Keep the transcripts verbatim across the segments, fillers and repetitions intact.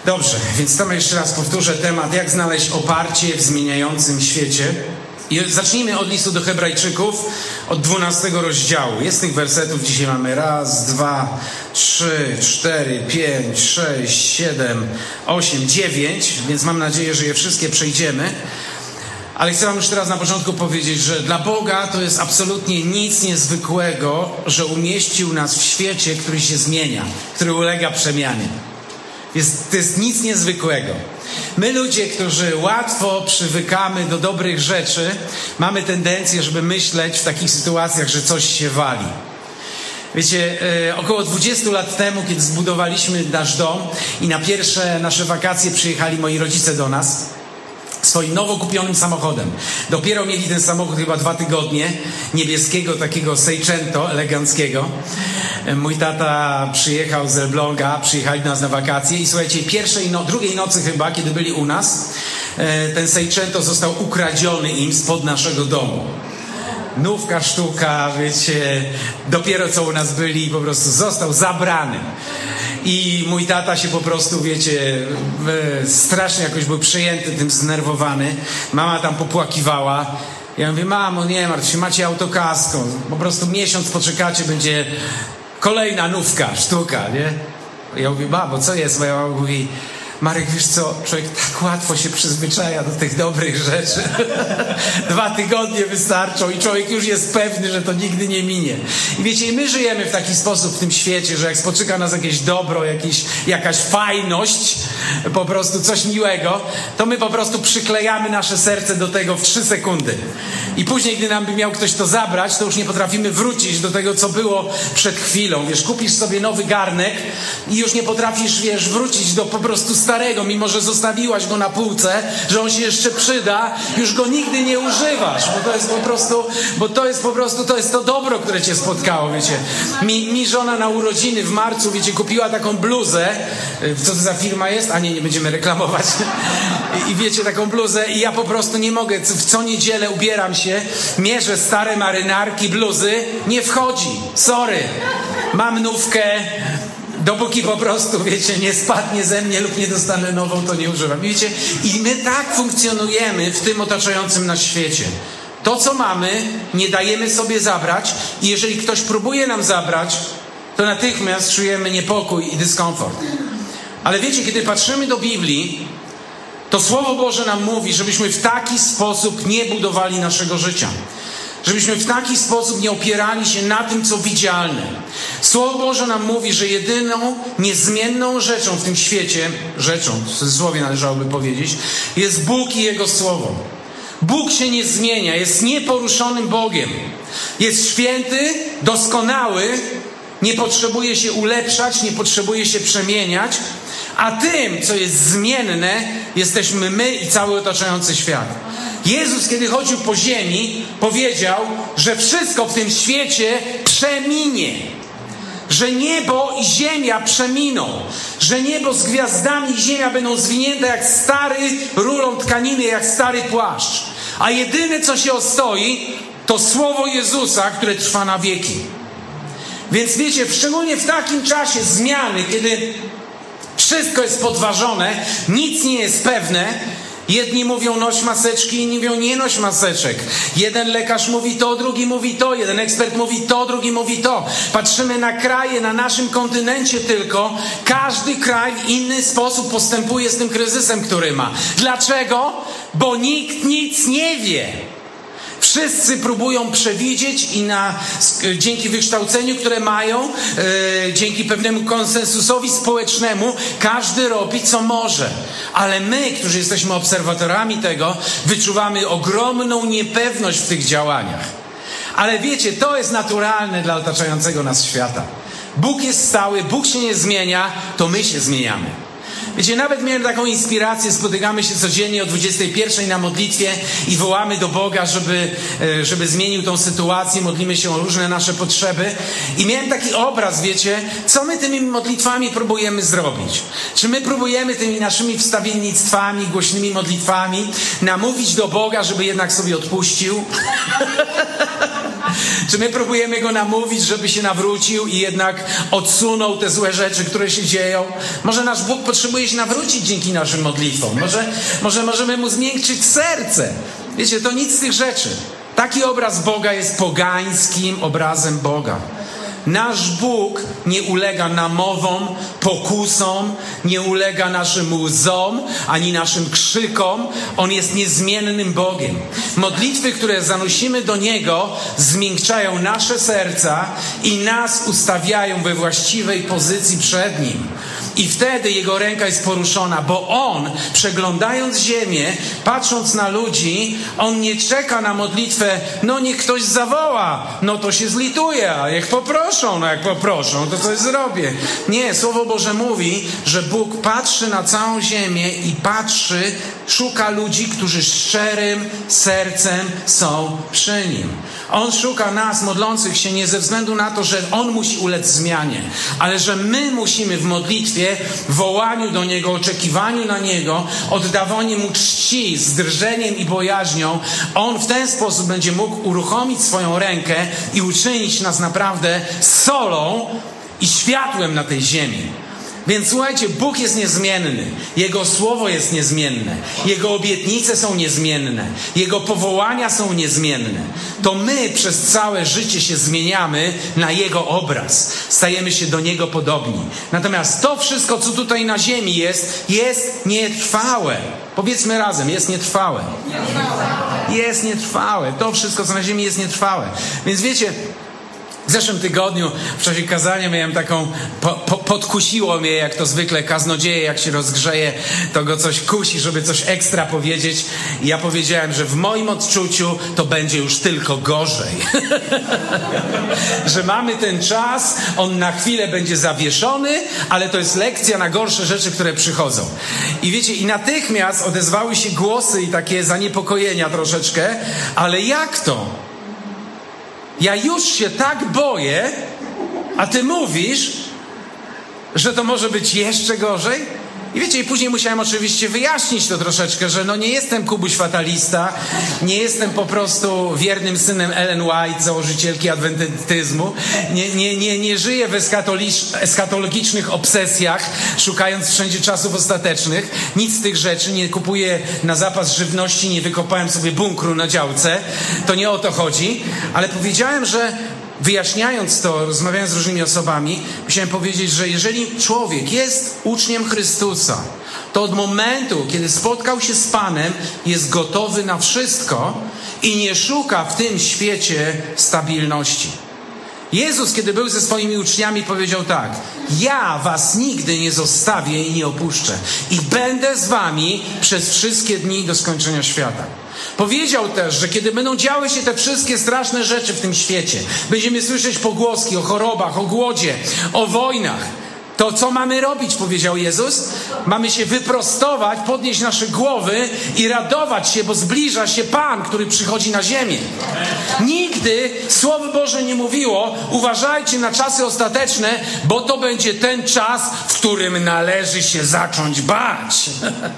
Dobrze, więc tam jeszcze raz powtórzę temat, jak znaleźć oparcie w zmieniającym świecie. I zacznijmy od listu do Hebrajczyków, od dwunastego rozdziału. Jest tych wersetów, dzisiaj mamy raz, dwa, trzy, cztery, pięć, sześć, siedem, osiem, dziewięć, więc mam nadzieję, że je wszystkie przejdziemy. Ale chcę wam już teraz na początku powiedzieć, że dla Boga to jest absolutnie nic niezwykłego, że umieścił nas w świecie, który się zmienia, który ulega przemianie. Jest, to jest nic niezwykłego. My ludzie, którzy łatwo przywykamy do dobrych rzeczy, mamy tendencję, żeby myśleć w takich sytuacjach, że coś się wali. Wiecie, e, około dwudziestu lat temu, kiedy zbudowaliśmy nasz dom i na pierwsze nasze wakacje przyjechali moi rodzice do nas swoim nowo kupionym samochodem. Dopiero mieli ten samochód chyba dwa tygodnie, niebieskiego takiego Seicento, eleganckiego. Mój tata przyjechał z Elbląga, przyjechali do nas na wakacje i słuchajcie, pierwszej, no, drugiej nocy chyba, kiedy byli u nas, ten Seicento został ukradziony im spod naszego domu. Nówka sztuka, wiecie, dopiero co u nas byli, po prostu został zabrany. I mój tata się po prostu, wiecie, strasznie jakoś był przejęty tym, zdenerwowany. Mama tam popłakiwała. Ja mówię, mamo, nie martw się, macie autokasko. Po prostu miesiąc poczekacie, będzie kolejna nówka, sztuka, nie? Ja mówię, babo, co jest? Moja mama mówi, Marek, wiesz co, człowiek tak łatwo się przyzwyczaja do tych dobrych rzeczy. Dwa tygodnie wystarczą i człowiek już jest pewny, że to nigdy nie minie. I wiecie, my żyjemy w taki sposób w tym świecie, że jak spotyka nas jakieś dobro, jakieś, jakaś fajność, po prostu coś miłego, to my po prostu przyklejamy nasze serce do tego w trzy sekundy. I później, gdy nam by miał ktoś to zabrać, to już nie potrafimy wrócić do tego, co było przed chwilą. Wiesz, kupisz sobie nowy garnek i już nie potrafisz, wiesz, wrócić do po prostu starego, mimo że zostawiłaś go na półce, że on się jeszcze przyda, już go nigdy nie używasz, bo to jest po prostu, bo to jest po prostu, to jest to dobro, które cię spotkało, wiecie. Mi, mi żona na urodziny w marcu, wiecie, kupiła taką bluzę, co to za firma jest? A nie, nie będziemy reklamować. I, i wiecie, taką bluzę i ja po prostu nie mogę, w co niedzielę ubieram się, mierzę stare marynarki, bluzy, nie wchodzi, sorry, mam nówkę. Dopóki po prostu, wiecie, nie spadnie ze mnie lub nie dostanę nową, to nie używam. I wiecie, i my tak funkcjonujemy w tym otaczającym nas świecie. To, co mamy, nie dajemy sobie zabrać i jeżeli ktoś próbuje nam zabrać, to natychmiast czujemy niepokój i dyskomfort. Ale wiecie, kiedy patrzymy do Biblii, to Słowo Boże nam mówi, żebyśmy w taki sposób nie budowali naszego życia. Żebyśmy w taki sposób nie opierali się na tym, co widzialne. Słowo Boże nam mówi, że jedyną niezmienną rzeczą w tym świecie, rzeczą, w cudzysłowie należałoby powiedzieć, jest Bóg i Jego Słowo. Bóg się nie zmienia, jest nieporuszonym Bogiem. Jest święty, doskonały, nie potrzebuje się ulepszać, nie potrzebuje się przemieniać, a tym, co jest zmienne, jesteśmy my i cały otaczający świat. Jezus, kiedy chodził po ziemi, powiedział, że wszystko w tym świecie przeminie. Że niebo i ziemia przeminą. Że niebo z gwiazdami i ziemia będą zwinięte jak stary rulon tkaniny, jak stary płaszcz. A jedyne, co się ostoi, to słowo Jezusa, które trwa na wieki. Więc wiecie, szczególnie w takim czasie zmiany, kiedy wszystko jest podważone, nic nie jest pewne, jedni mówią noś maseczki, inni mówią nie noś maseczek. Jeden lekarz mówi to, drugi mówi to, jeden ekspert mówi to, drugi mówi to. Patrzymy na kraje, na naszym kontynencie tylko. Każdy kraj w inny sposób postępuje z tym kryzysem, który ma. Dlaczego? Bo nikt nic nie wie. Wszyscy próbują przewidzieć i na, dzięki wykształceniu, które mają, yy, dzięki pewnemu konsensusowi społecznemu, każdy robi co może. Ale my, którzy jesteśmy obserwatorami tego, wyczuwamy ogromną niepewność w tych działaniach. Ale wiecie, to jest naturalne dla otaczającego nas świata. Bóg jest stały, Bóg się nie zmienia, to my się zmieniamy. Wiecie, nawet miałem taką inspirację, spotykamy się codziennie o dwudziestej pierwszej na modlitwie i wołamy do Boga, żeby, żeby zmienił tą sytuację, modlimy się o różne nasze potrzeby i miałem taki obraz, wiecie, co my tymi modlitwami próbujemy zrobić. Czy my próbujemy tymi naszymi wstawiennictwami, głośnymi modlitwami namówić do Boga, żeby jednak sobie odpuścił? Czy my próbujemy go namówić, żeby się nawrócił i jednak odsunął te złe rzeczy, które się dzieją? Może nasz Bóg potrzebuje się nawrócić dzięki naszym modlitwom. Może, może możemy mu zmiękczyć serce. Wiecie, to nic z tych rzeczy. Taki obraz Boga jest pogańskim obrazem Boga. Nasz Bóg nie ulega namowom, pokusom, nie ulega naszym łzom, ani naszym krzykom. On jest niezmiennym Bogiem. Modlitwy, które zanosimy do Niego, zmiękczają nasze serca i nas ustawiają we właściwej pozycji przed Nim. I wtedy Jego ręka jest poruszona, bo On, przeglądając ziemię, patrząc na ludzi, On nie czeka na modlitwę, no niech ktoś zawoła, no to się zlituje, a jak poproszą, no jak poproszą, to coś zrobię. Nie, Słowo Boże mówi, że Bóg patrzy na całą ziemię i patrzy, szuka ludzi, którzy szczerym sercem są przy Nim. On szuka nas, modlących się, nie ze względu na to, że On musi ulec zmianie, ale że my musimy w modlitwie, wołaniu do Niego, oczekiwaniu na Niego, oddawaniu Mu czci z drżeniem i bojaźnią, On w ten sposób będzie mógł uruchomić swoją rękę i uczynić nas naprawdę solą i światłem na tej ziemi. Więc słuchajcie, Bóg jest niezmienny. Jego słowo jest niezmienne. Jego obietnice są niezmienne. Jego powołania są niezmienne. To my przez całe życie się zmieniamy na Jego obraz. Stajemy się do Niego podobni. Natomiast to wszystko, co tutaj na ziemi jest, jest nietrwałe. Powiedzmy razem, jest nietrwałe. Jest nietrwałe. To wszystko, co na ziemi, jest nietrwałe. Więc wiecie, w zeszłym tygodniu w czasie kazania miałem taką, po, po, podkusiło mnie, jak to zwykle kaznodzieje, jak się rozgrzeje, to go coś kusi, żeby coś ekstra powiedzieć. I ja powiedziałem, że w moim odczuciu to będzie już tylko gorzej. Że mamy ten czas, on na chwilę będzie zawieszony, ale to jest lekcja na gorsze rzeczy, które przychodzą. I wiecie, i natychmiast odezwały się głosy i takie zaniepokojenia troszeczkę, ale jak to? Ja już się tak boję, a ty mówisz, że to może być jeszcze gorzej? I wiecie, i później musiałem oczywiście wyjaśnić to troszeczkę, że no nie jestem Kubuś fatalista, nie jestem po prostu wiernym synem Ellen White, założycielki adwentyzmu, nie, nie, nie, nie żyję w eskatologicznych obsesjach, szukając wszędzie czasów ostatecznych, nic z tych rzeczy, nie kupuję na zapas żywności, nie wykopałem sobie bunkru na działce, to nie o to chodzi, ale powiedziałem, że wyjaśniając to, rozmawiając z różnymi osobami, musiałem powiedzieć, że jeżeli człowiek jest uczniem Chrystusa, to od momentu, kiedy spotkał się z Panem, jest gotowy na wszystko i nie szuka w tym świecie stabilności. Jezus, kiedy był ze swoimi uczniami, powiedział tak: ja was nigdy nie zostawię i nie opuszczę i będę z wami przez wszystkie dni do skończenia świata. Powiedział też, że kiedy będą działy się te wszystkie straszne rzeczy w tym świecie, będziemy słyszeć pogłoski o chorobach, o głodzie, o wojnach, to co mamy robić, powiedział Jezus? Mamy się wyprostować, podnieść nasze głowy i radować się, bo zbliża się Pan, który przychodzi na ziemię. Nigdy Słowo Boże nie mówiło: uważajcie na czasy ostateczne, bo to będzie ten czas, w którym należy się zacząć bać.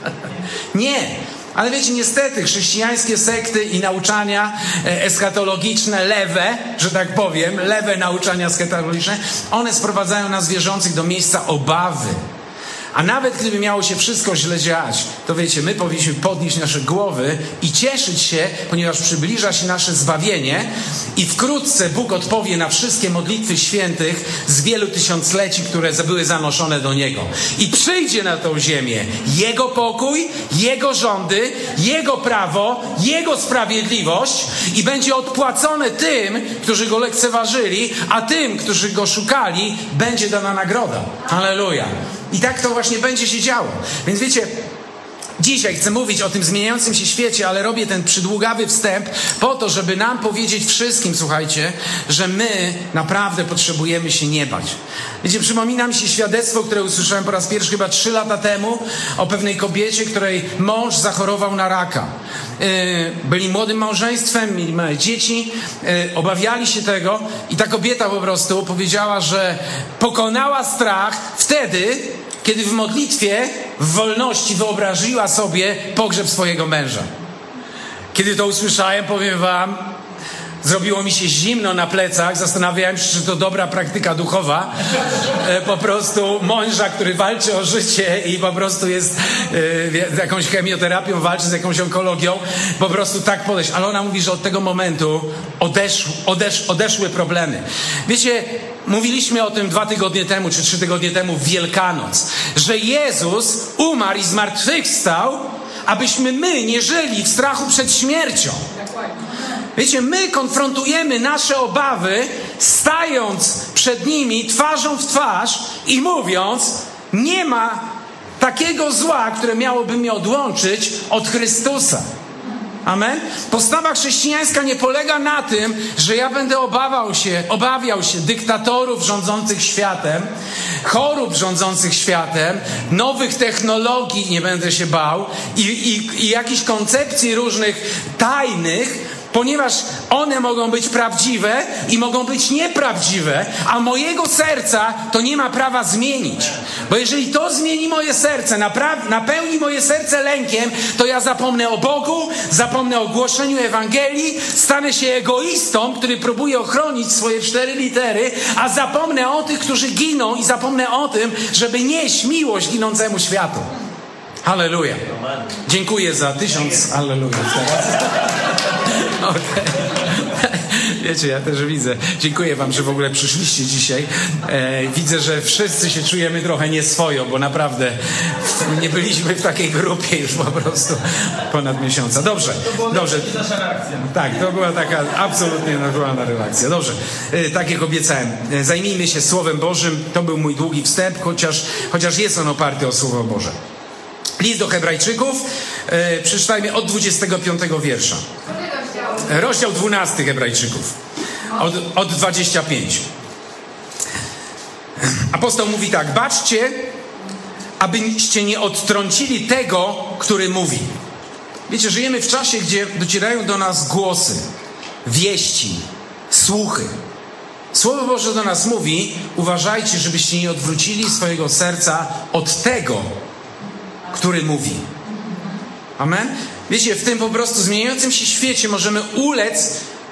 Nie. Ale wiecie, niestety chrześcijańskie sekty i nauczania eschatologiczne, lewe, że tak powiem, lewe nauczania eschatologiczne, one sprowadzają nas wierzących do miejsca obawy. A nawet gdyby miało się wszystko źle dziać, to wiecie, my powinniśmy podnieść nasze głowy i cieszyć się, ponieważ przybliża się nasze zbawienie i wkrótce Bóg odpowie na wszystkie modlitwy świętych z wielu tysiącleci, które były zanoszone do Niego. I przyjdzie na tą ziemię Jego pokój, Jego rządy, Jego prawo, Jego sprawiedliwość i będzie odpłacone tym, którzy Go lekceważyli, a tym, którzy Go szukali, będzie dana nagroda. Halleluja. I tak to właśnie będzie się działo. Więc wiecie, dzisiaj chcę mówić o tym zmieniającym się świecie, ale robię ten przydługawy wstęp po to, żeby nam powiedzieć wszystkim, słuchajcie, że my naprawdę potrzebujemy się nie bać. Wiecie, przypomina mi się świadectwo, które usłyszałem po raz pierwszy chyba trzy lata temu o pewnej kobiecie, której mąż zachorował na raka. Byli młodym małżeństwem, mieli małe dzieci, obawiali się tego i ta kobieta po prostu powiedziała, że pokonała strach wtedy, kiedy w modlitwie, w wolności wyobraziła sobie pogrzeb swojego męża. Kiedy to usłyszałem, powiem wam, Zrobiło mi się zimno na plecach, zastanawiałem się, czy to dobra praktyka duchowa. E, po prostu mąża, który walczy o życie i po prostu jest e, jakąś chemioterapią, walczy z jakąś onkologią, po prostu tak podejść. Ale ona mówi, że od tego momentu odeszł, odesz, odeszły problemy. Wiecie, mówiliśmy o tym dwa tygodnie temu, czy trzy tygodnie temu w Wielkanoc, że Jezus umarł i zmartwychwstał, abyśmy my nie żyli w strachu przed śmiercią. Wiecie, my konfrontujemy nasze obawy, stając przed nimi twarzą w twarz i mówiąc, nie ma takiego zła, które miałoby mnie odłączyć od Chrystusa. Amen? Postawa chrześcijańska nie polega na tym, że ja będę obawiał się, obawiał się dyktatorów rządzących światem, chorób rządzących światem, nowych technologii nie będę się bał i, i, i jakichś koncepcji różnych tajnych, ponieważ one mogą być prawdziwe i mogą być nieprawdziwe, a mojego serca to nie ma prawa zmienić. Bo jeżeli to zmieni moje serce, napra- napełni moje serce lękiem, to ja zapomnę o Bogu, zapomnę o głoszeniu Ewangelii, stanę się egoistą, który próbuje ochronić swoje cztery litery, a zapomnę o tych, którzy giną i zapomnę o tym, żeby nieść miłość ginącemu światu. Halleluja. Dziękuję za tysiąc halleluja. Okay. Wiecie, ja też widzę. Dziękuję wam, że w ogóle przyszliście dzisiaj. E, widzę, że wszyscy się czujemy trochę nieswojo, bo naprawdę nie byliśmy w takiej grupie już po prostu ponad miesiąca. Dobrze, dobrze. Tak, to była taka absolutnie naturalna reakcja. Dobrze, e, tak jak obiecałem, e, zajmijmy się Słowem Bożym. To był mój długi wstęp, chociaż, chociaż jest on oparty o Słowo Boże. List do Hebrajczyków, e, przeczytajmy od dwudziestego piątego wiersza. Rozdział dwunasty Hebrajczyków, od, od dwudziestego piątego. Apostoł mówi tak: baczcie, abyście nie odtrącili tego, który mówi. Wiecie, żyjemy w czasie, gdzie docierają do nas głosy, wieści, słuchy. Słowo Boże do nas mówi: uważajcie, żebyście nie odwrócili swojego serca od tego, który mówi. Amen? Wiecie, w tym po prostu zmieniającym się świecie możemy ulec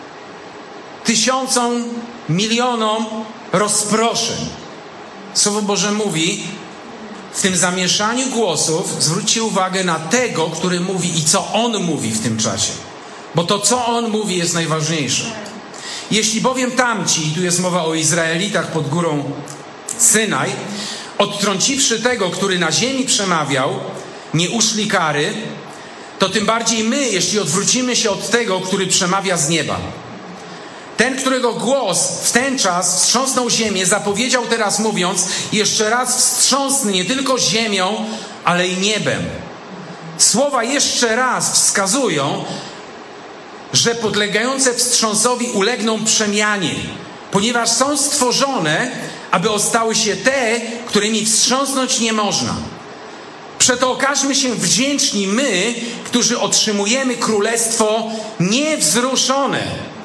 tysiącom, milionom rozproszeń. Słowo Boże mówi, w tym zamieszaniu głosów zwróćcie uwagę na tego, który mówi i co On mówi w tym czasie. Bo to, co On mówi, jest najważniejsze. Jeśli bowiem tamci, i tu jest mowa o Izraelitach pod górą Synaj, odtrąciwszy tego, który na ziemi przemawiał, nie uszli kary, to tym bardziej my, jeśli odwrócimy się od tego, który przemawia z nieba. Ten, którego głos w ten czas wstrząsnął ziemię, zapowiedział teraz mówiąc: jeszcze raz wstrząsnę nie tylko ziemią, ale i niebem. Słowa jeszcze raz wskazują, że podlegające wstrząsowi ulegną przemianie, ponieważ są stworzone, aby ostały się te, którymi wstrząsnąć nie można. Przeto okażmy się wdzięczni my, którzy otrzymujemy królestwo niewzruszone.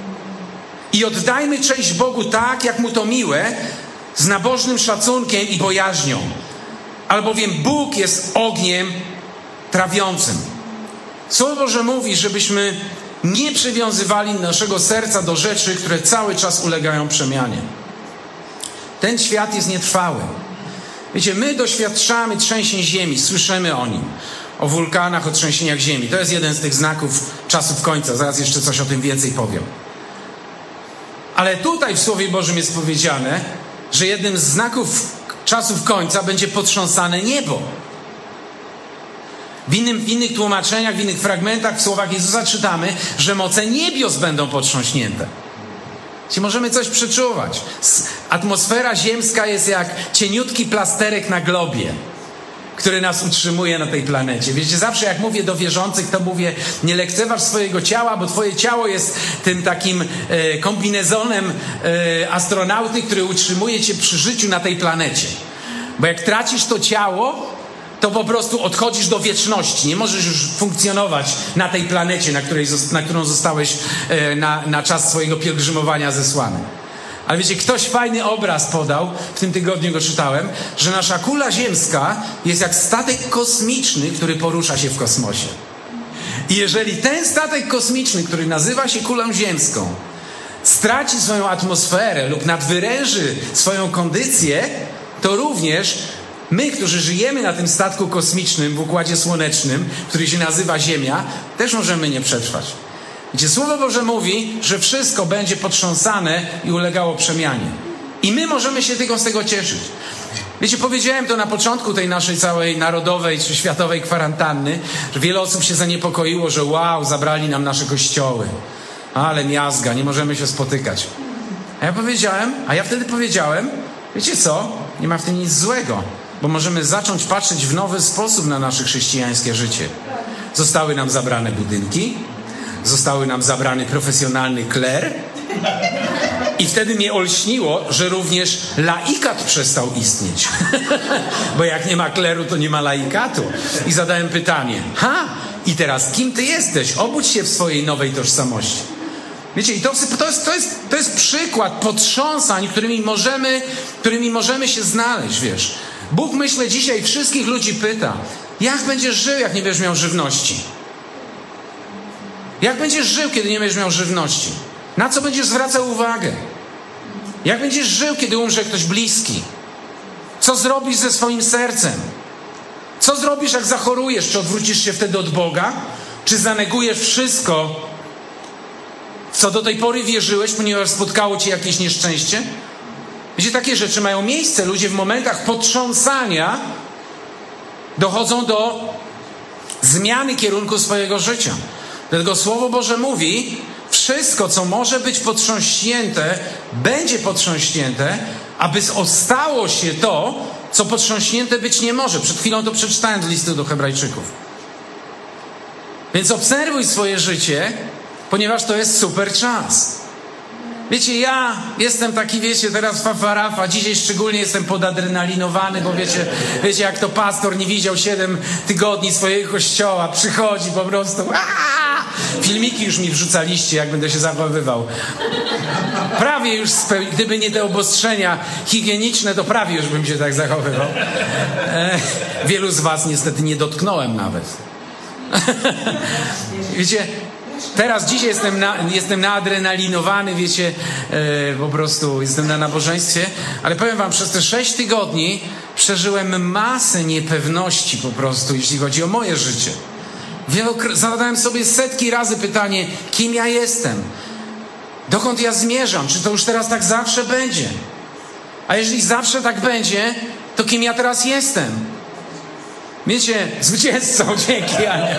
I oddajmy cześć Bogu tak, jak Mu to miłe, z nabożnym szacunkiem i bojaźnią. Albowiem Bóg jest ogniem trawiącym. Słowo Boże mówi, żebyśmy nie przywiązywali naszego serca do rzeczy, które cały czas ulegają przemianie. Ten świat jest nietrwały. Wiecie, my doświadczamy trzęsień ziemi, słyszymy o nim, o wulkanach, o trzęsieniach ziemi. To jest jeden z tych znaków czasów końca. Zaraz jeszcze coś o tym więcej powiem. Ale tutaj w Słowie Bożym jest powiedziane, że jednym z znaków czasów końca będzie potrząsane niebo. W, innym, w innych tłumaczeniach, w innych fragmentach, w słowach Jezusa czytamy, że moce niebios będą potrząśnięte. Czyli możemy coś przeczuwać. Atmosfera ziemska jest jak cieniutki plasterek na globie, który nas utrzymuje na tej planecie. Wiecie, zawsze jak mówię do wierzących, to mówię: nie lekceważ swojego ciała, bo twoje ciało jest tym takim e, kombinezonem e, astronauty, który utrzymuje cię przy życiu na tej planecie. Bo jak tracisz to ciało, to po prostu odchodzisz do wieczności. Nie możesz już funkcjonować na tej planecie, na, której, na którą zostałeś e, na, na czas swojego pielgrzymowania zesłany. Ale wiecie, ktoś fajny obraz podał, w tym tygodniu go czytałem, że nasza kula ziemska jest jak statek kosmiczny, który porusza się w kosmosie. I jeżeli ten statek kosmiczny, który nazywa się kulą ziemską, straci swoją atmosferę lub nadwyręży swoją kondycję, to również my, którzy żyjemy na tym statku kosmicznym w Układzie Słonecznym, który się nazywa Ziemia, też możemy nie przetrwać. Gdzie Słowo Boże mówi, że wszystko będzie potrząsane i ulegało przemianie. I my możemy się tylko z tego cieszyć. Wiecie, powiedziałem to na początku tej naszej całej narodowej czy światowej kwarantanny, że wiele osób się zaniepokoiło, że wow, zabrali nam nasze kościoły. Ale miazga, nie możemy się spotykać. A ja powiedziałem, a ja wtedy powiedziałem, wiecie co, nie ma w tym nic złego, bo możemy zacząć patrzeć w nowy sposób na nasze chrześcijańskie życie. Zostały nam zabrane budynki, zostały nam zabrany profesjonalny kler i wtedy mnie olśniło, że również laikat przestał istnieć. Bo jak nie ma kleru, to nie ma laikatu. I zadałem pytanie, ha, i teraz kim ty jesteś? Obudź się w swojej nowej tożsamości. Wiecie, i to, to, jest, to, jest, to jest przykład potrząsań, którymi możemy, którymi możemy się znaleźć, wiesz. Bóg, myślę, dzisiaj wszystkich ludzi pyta, jak będziesz żył, jak nie będziesz miał żywności? Jak będziesz żył, kiedy nie będziesz miał żywności? Na co będziesz zwracał uwagę? Jak będziesz żył, kiedy umrze ktoś bliski? Co zrobisz ze swoim sercem? Co zrobisz, jak zachorujesz? Czy odwrócisz się wtedy od Boga? Czy zanegujesz wszystko, w co do tej pory wierzyłeś, ponieważ spotkało cię jakieś nieszczęście? Wiecie, takie rzeczy mają miejsce. Ludzie w momentach potrząsania dochodzą do zmiany kierunku swojego życia. Dlatego Słowo Boże mówi, wszystko, co może być potrząśnięte, będzie potrząśnięte, aby ostało się to, co potrząśnięte być nie może. Przed chwilą to przeczytałem z listu do Hebrajczyków. Więc obserwuj swoje życie, ponieważ to jest super czas. Wiecie, ja jestem taki, wiecie, teraz fafarafa, dzisiaj szczególnie jestem podadrenalinowany, bo wiecie, wiecie, jak to pastor nie widział siedem tygodni swojego kościoła, przychodzi po prostu, aaa! Filmiki już mi wrzucaliście, jak będę się zachowywał. Prawie już, speł... gdyby nie te obostrzenia higieniczne, to prawie już bym się tak zachowywał. E, wielu z was niestety nie dotknąłem nawet. Wiecie, teraz dzisiaj jestem, na, jestem naadrenalinowany, wiecie, e, po prostu jestem na nabożeństwie, ale powiem wam, przez te sześć tygodni przeżyłem masę niepewności po prostu, jeśli chodzi o moje życie. Wielokr- zadałem sobie setki razy pytanie, kim ja jestem? Dokąd ja zmierzam? Czy to już teraz tak zawsze będzie? A jeżeli zawsze tak będzie, to kim ja teraz jestem? Wiecie, zwycięzcą, dzięki Ania.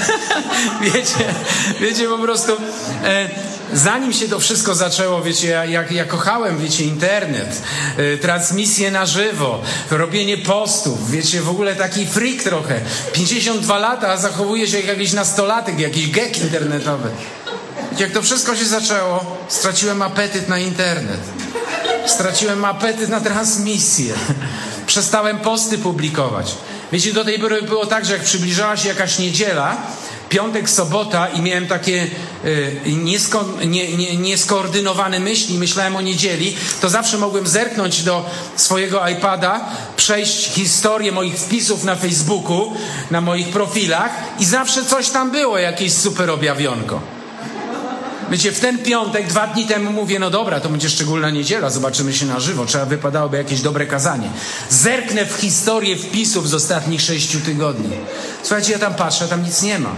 wiecie, wiecie po prostu, e, zanim się to wszystko zaczęło, wiecie, ja, ja, ja kochałem, wiecie, internet, e, transmisje na żywo, robienie postów, wiecie, w ogóle taki freak trochę. pięćdziesiąt dwa lata, a zachowuje się jak jakiś nastolatek, jakiś gek internetowy. Wiecie, jak to wszystko się zaczęło, straciłem apetyt na internet. Straciłem apetyt na transmisję. Przestałem posty publikować. Wiecie, do tej pory było tak, że jak przybliżała się jakaś niedziela, piątek, sobota i miałem takie y, niesko, nie, nie, nieskoordynowane myśli, myślałem o niedzieli, to zawsze mogłem zerknąć do swojego iPada, przejść historię moich wpisów na Facebooku, na moich profilach i zawsze coś tam było, jakieś super objawionko. Wiecie, w ten piątek, dwa dni temu mówię, no dobra, to będzie szczególna niedziela, zobaczymy się na żywo, trzeba wypadałoby jakieś dobre kazanie. Zerknę w historię wpisów z ostatnich sześciu tygodni. Słuchajcie, ja tam patrzę, tam nic nie ma.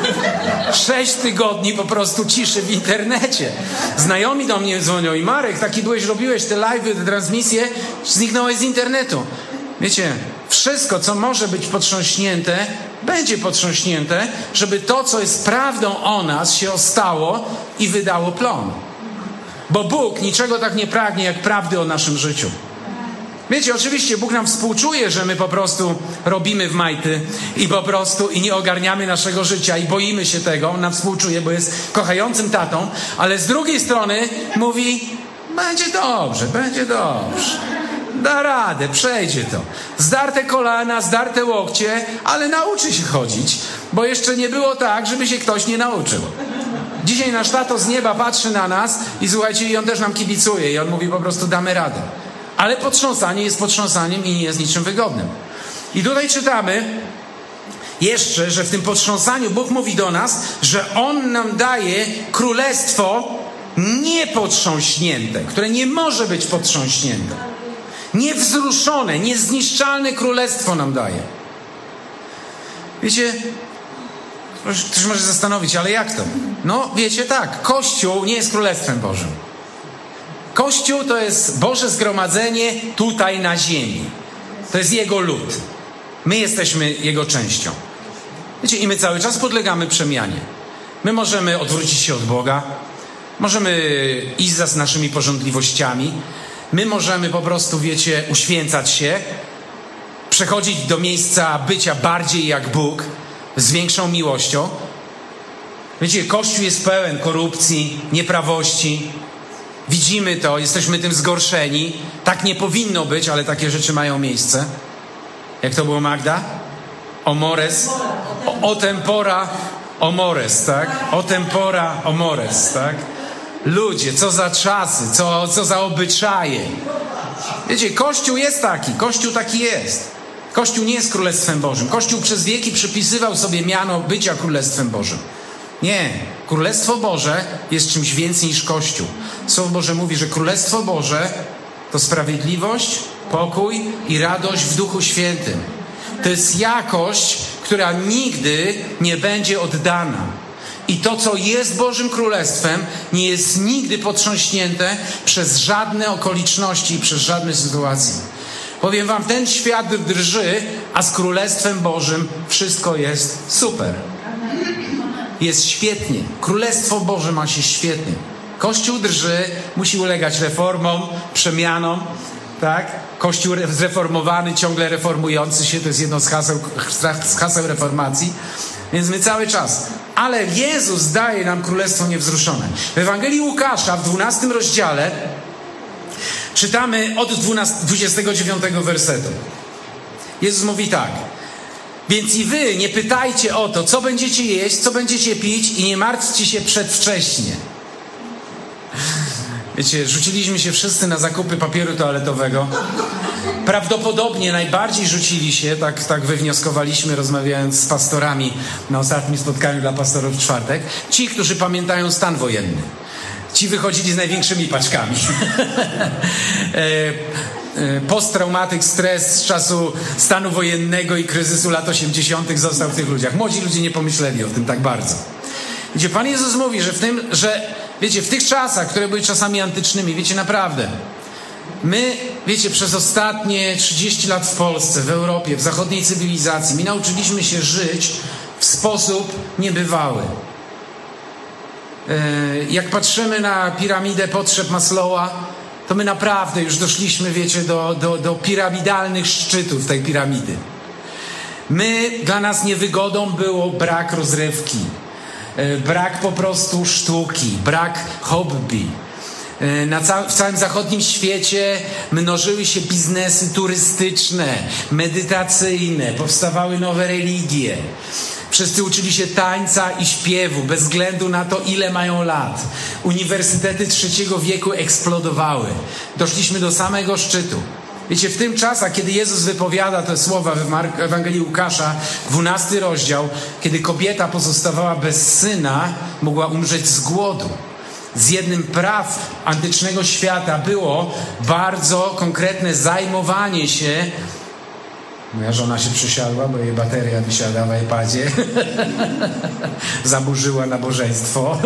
Sześć tygodni po prostu ciszy w internecie. Znajomi do mnie dzwonią i Marek, taki byłeś, robiłeś te live'y, te transmisje, zniknąłeś z internetu. Wiecie, wszystko, co może być potrząśnięte, będzie potrząśnięte, żeby to, co jest prawdą o nas, się ostało i wydało plon. Bo Bóg niczego tak nie pragnie, jak prawdy o naszym życiu. Wiecie, oczywiście Bóg nam współczuje, że my po prostu robimy w majty i po prostu i nie ogarniamy naszego życia i boimy się tego. On nam współczuje, bo jest kochającym tatą, ale z drugiej strony mówi, będzie dobrze, będzie dobrze. Da radę, przejdzie to. Zdarte kolana, zdarte łokcie, ale nauczy się chodzić, bo jeszcze nie było tak, żeby się ktoś nie nauczył. Dzisiaj nasz tato z nieba patrzy na nas i słuchajcie, i on też nam kibicuje i on mówi po prostu damy radę. Ale potrząsanie jest potrząsaniem i nie jest niczym wygodnym. I tutaj czytamy jeszcze, że w tym potrząsaniu Bóg mówi do nas, że On nam daje królestwo niepotrząśnięte, które nie może być potrząśnięte. Niewzruszone, niezniszczalne królestwo nam daje. Wiecie, ktoś może zastanowić, ale jak to? No wiecie tak, Kościół nie jest Królestwem Bożym. Kościół to jest Boże zgromadzenie tutaj na ziemi. To jest Jego lud. My jesteśmy Jego częścią. Wiecie, i my cały czas podlegamy przemianie. My możemy odwrócić się od Boga, możemy iść za naszymi pożądliwościami, my możemy po prostu, wiecie, uświęcać się, przechodzić do miejsca bycia bardziej jak Bóg, z większą miłością. Wiecie, Kościół jest pełen korupcji, nieprawości. Widzimy to, jesteśmy tym zgorszeni. Tak nie powinno być, ale takie rzeczy mają miejsce. Jak to było, Magda? Omores, o, o tempora, omores, tak? O tempora, omores, tak? Ludzie, co za czasy, co, co za obyczaje. Wiecie, Kościół jest taki, Kościół taki jest. Kościół nie jest Królestwem Bożym. Kościół przez wieki przypisywał sobie miano bycia Królestwem Bożym. Nie. Królestwo Boże jest czymś więcej niż Kościół. Słowo Boże mówi, że Królestwo Boże to sprawiedliwość, pokój i radość w Duchu Świętym. To jest jakość, która nigdy nie będzie oddana. I to, co jest Bożym Królestwem, nie jest nigdy potrząśnięte przez żadne okoliczności i przez żadne sytuacje. Powiem wam, ten świat drży, a z Królestwem Bożym wszystko jest super. Jest świetnie. Królestwo Boże ma się świetnie. Kościół drży, musi ulegać reformom, przemianom, tak? Kościół zreformowany, ciągle reformujący się, to jest jedno z haseł, z haseł reformacji. Więc my cały czas. Ale Jezus daje nam Królestwo niewzruszone. W Ewangelii Łukasza w dwunastym rozdziale czytamy od dwudziestego dziewiątego wersetu. Jezus mówi tak. Więc i wy nie pytajcie o to, co będziecie jeść, co będziecie pić i nie martwcie się przedwcześnie. Wiecie, rzuciliśmy się wszyscy na zakupy papieru toaletowego. Prawdopodobnie najbardziej rzucili się, tak, tak wywnioskowaliśmy, rozmawiając z pastorami na ostatnim spotkaniu dla pastorów w czwartek, ci, którzy pamiętają stan wojenny. Ci wychodzili z największymi paczkami. Posttraumatyk, stres z czasu stanu wojennego i kryzysu lat osiemdziesiątych został w tych ludziach. Młodzi ludzie nie pomyśleli o tym tak bardzo. Gdzie Pan Jezus mówi, że w tym, że wiecie, w tych czasach, które były czasami antycznymi, wiecie, naprawdę, my, wiecie, przez ostatnie trzydzieści lat w Polsce, w Europie, w zachodniej cywilizacji, my nauczyliśmy się żyć w sposób niebywały. Jak patrzymy na piramidę potrzeb Maslowa, to my naprawdę już doszliśmy, wiecie, do, do, do piramidalnych szczytów tej piramidy. My, dla nas niewygodą było brak rozrywki, brak po prostu sztuki, brak hobby. Na ca- w całym zachodnim świecie mnożyły się biznesy turystyczne, medytacyjne, powstawały nowe religie. Wszyscy uczyli się tańca i śpiewu, bez względu na to, ile mają lat. Uniwersytety trzeciego wieku eksplodowały. Doszliśmy do samego szczytu. Wiecie, w tym czasach, kiedy Jezus wypowiada te słowa w Mark- Ewangelii Łukasza, dwunasty rozdział, kiedy kobieta pozostawała bez syna, mogła umrzeć z głodu. Z jednym praw antycznego świata było bardzo konkretne zajmowanie się. Moja żona się przysiadła, bo jej bateria wysiada w iPadzie. Zaburzyła nabożeństwo.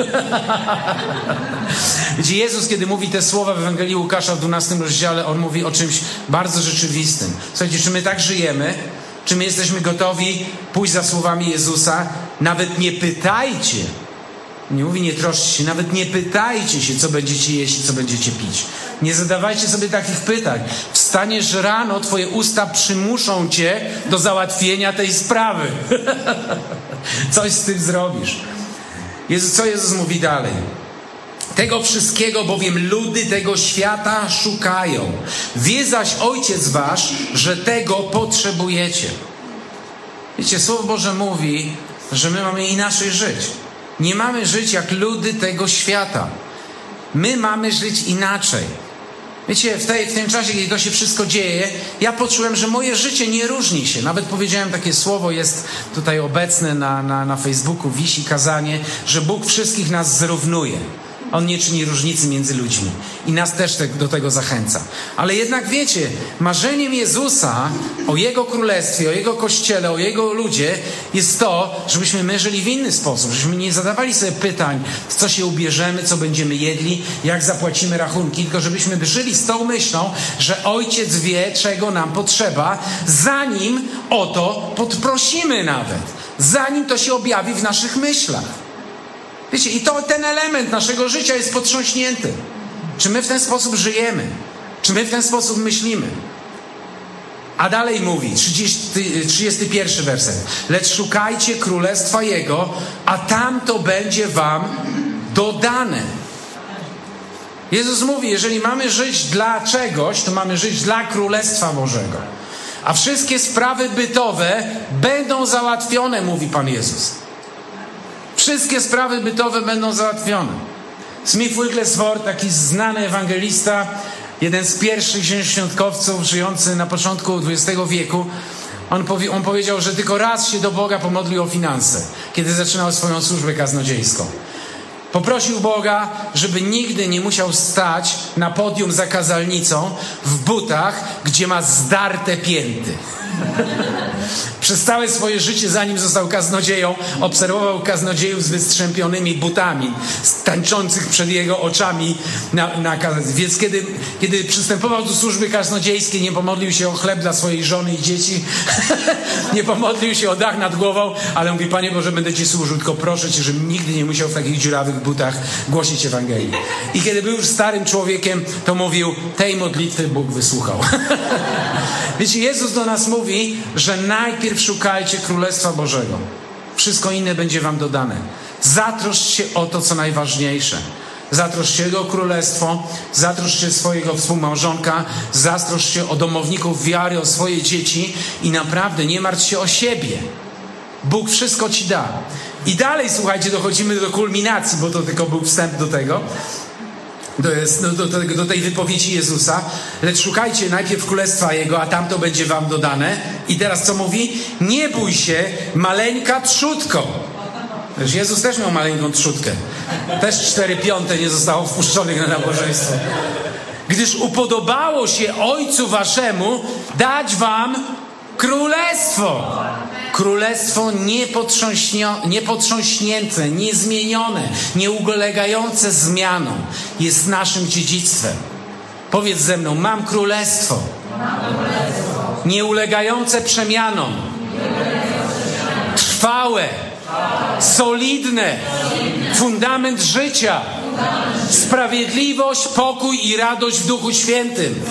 Wiecie, Jezus, kiedy mówi te słowa w Ewangelii Łukasza w dwunastym rozdziale, On mówi o czymś bardzo rzeczywistym. Słuchajcie, czy my tak żyjemy? Czy my jesteśmy gotowi pójść za słowami Jezusa? Nawet nie pytajcie. Nie mówi, nie troszczcie się, nawet nie pytajcie się, co będziecie jeść i co będziecie pić. Nie zadawajcie sobie takich pytań. Wstaniesz rano, twoje usta przymuszą cię do załatwienia tej sprawy. Coś z tym zrobisz. Jezus, co Jezus mówi dalej? Tego wszystkiego bowiem ludy tego świata szukają. Wie zaś Ojciec wasz, że tego potrzebujecie. Wiecie, Słowo Boże mówi, że my mamy inaczej żyć. Nie mamy żyć jak ludy tego świata. My mamy żyć inaczej. Wiecie, w, tej, w tym czasie, kiedy to się wszystko dzieje, ja poczułem, że moje życie nie różni się. Nawet powiedziałem takie słowo, jest tutaj obecne na, na, na Facebooku, wisi kazanie, że Bóg wszystkich nas zrównuje. On nie czyni różnicy między ludźmi i nas też te, do tego zachęca. Ale jednak wiecie, marzeniem Jezusa o Jego Królestwie, o Jego Kościele, o Jego ludzie jest to, żebyśmy my żyli w inny sposób, żebyśmy nie zadawali sobie pytań, w co się ubierzemy, co będziemy jedli, jak zapłacimy rachunki, tylko żebyśmy żyli z tą myślą, że Ojciec wie, czego nam potrzeba, zanim o to podprosimy nawet, zanim to się objawi w naszych myślach. Wiecie, i to ten element naszego życia jest potrząśnięty. Czy my w ten sposób żyjemy? Czy my w ten sposób myślimy? A dalej mówi, trzydziesty, trzydziesty pierwszy werset. Lecz szukajcie Królestwa Jego, a tam to będzie wam dodane. Jezus mówi, jeżeli mamy żyć dla czegoś, to mamy żyć dla Królestwa Bożego. A wszystkie sprawy bytowe będą załatwione, mówi Pan Jezus. Wszystkie sprawy bytowe będą załatwione. Smith Wigglesworth, taki znany ewangelista, jeden z pierwszych księżyświątkowców żyjący na początku dwudziestego wieku, on, powie, on powiedział, że tylko raz się do Boga pomodlił o finanse, kiedy zaczynał swoją służbę kaznodziejską. Poprosił Boga, żeby nigdy nie musiał stać na podium za kazalnicą w butach, gdzie ma zdarte pięty. Przez całe swoje życie, zanim został kaznodzieją, obserwował kaznodziejów z wystrzępionymi butami, tańczących przed jego oczami na, na Więc kiedy, kiedy przystępował do służby kaznodziejskiej, nie pomodlił się o chleb dla swojej żony i dzieci, nie pomodlił się o dach nad głową, ale mówi: Panie Boże, będę Ci służył, tylko proszę Cię, żebym nigdy nie musiał w takich dziurawych butach głosić Ewangelii. I kiedy był już starym człowiekiem, to mówił: tej modlitwy Bóg wysłuchał. Wiecie, Jezus do nas mówi, że najpierw szukajcie Królestwa Bożego. Wszystko inne będzie wam dodane. Zatroszcz się o to, co najważniejsze. Zatroszcz się o Jego Królestwo, zatroszcz się swojego współmałżonka, zatroszcz się o domowników wiary, o swoje dzieci i naprawdę nie martw się o siebie. Bóg wszystko ci da. I dalej, słuchajcie, dochodzimy do kulminacji, bo to tylko był wstęp do tego. To jest, do, do, do tej wypowiedzi Jezusa. Lecz szukajcie najpierw Królestwa Jego, a tamto będzie wam dodane. I teraz co mówi? Nie bój się, maleńka trzódko. Wiesz, Jezus też miał maleńką trzódkę. Też cztery piąte nie zostało wpuszczonych na nabożeństwo. Gdyż upodobało się Ojcu waszemu dać wam Królestwo. Królestwo niepotrząśnięte, niezmienione, nieulegające zmianom jest naszym dziedzictwem. Powiedz ze mną: mam królestwo. Nieulegające przemianom. Trwałe. Solidne. Fundament życia. Sprawiedliwość, pokój i radość w Duchu Świętym.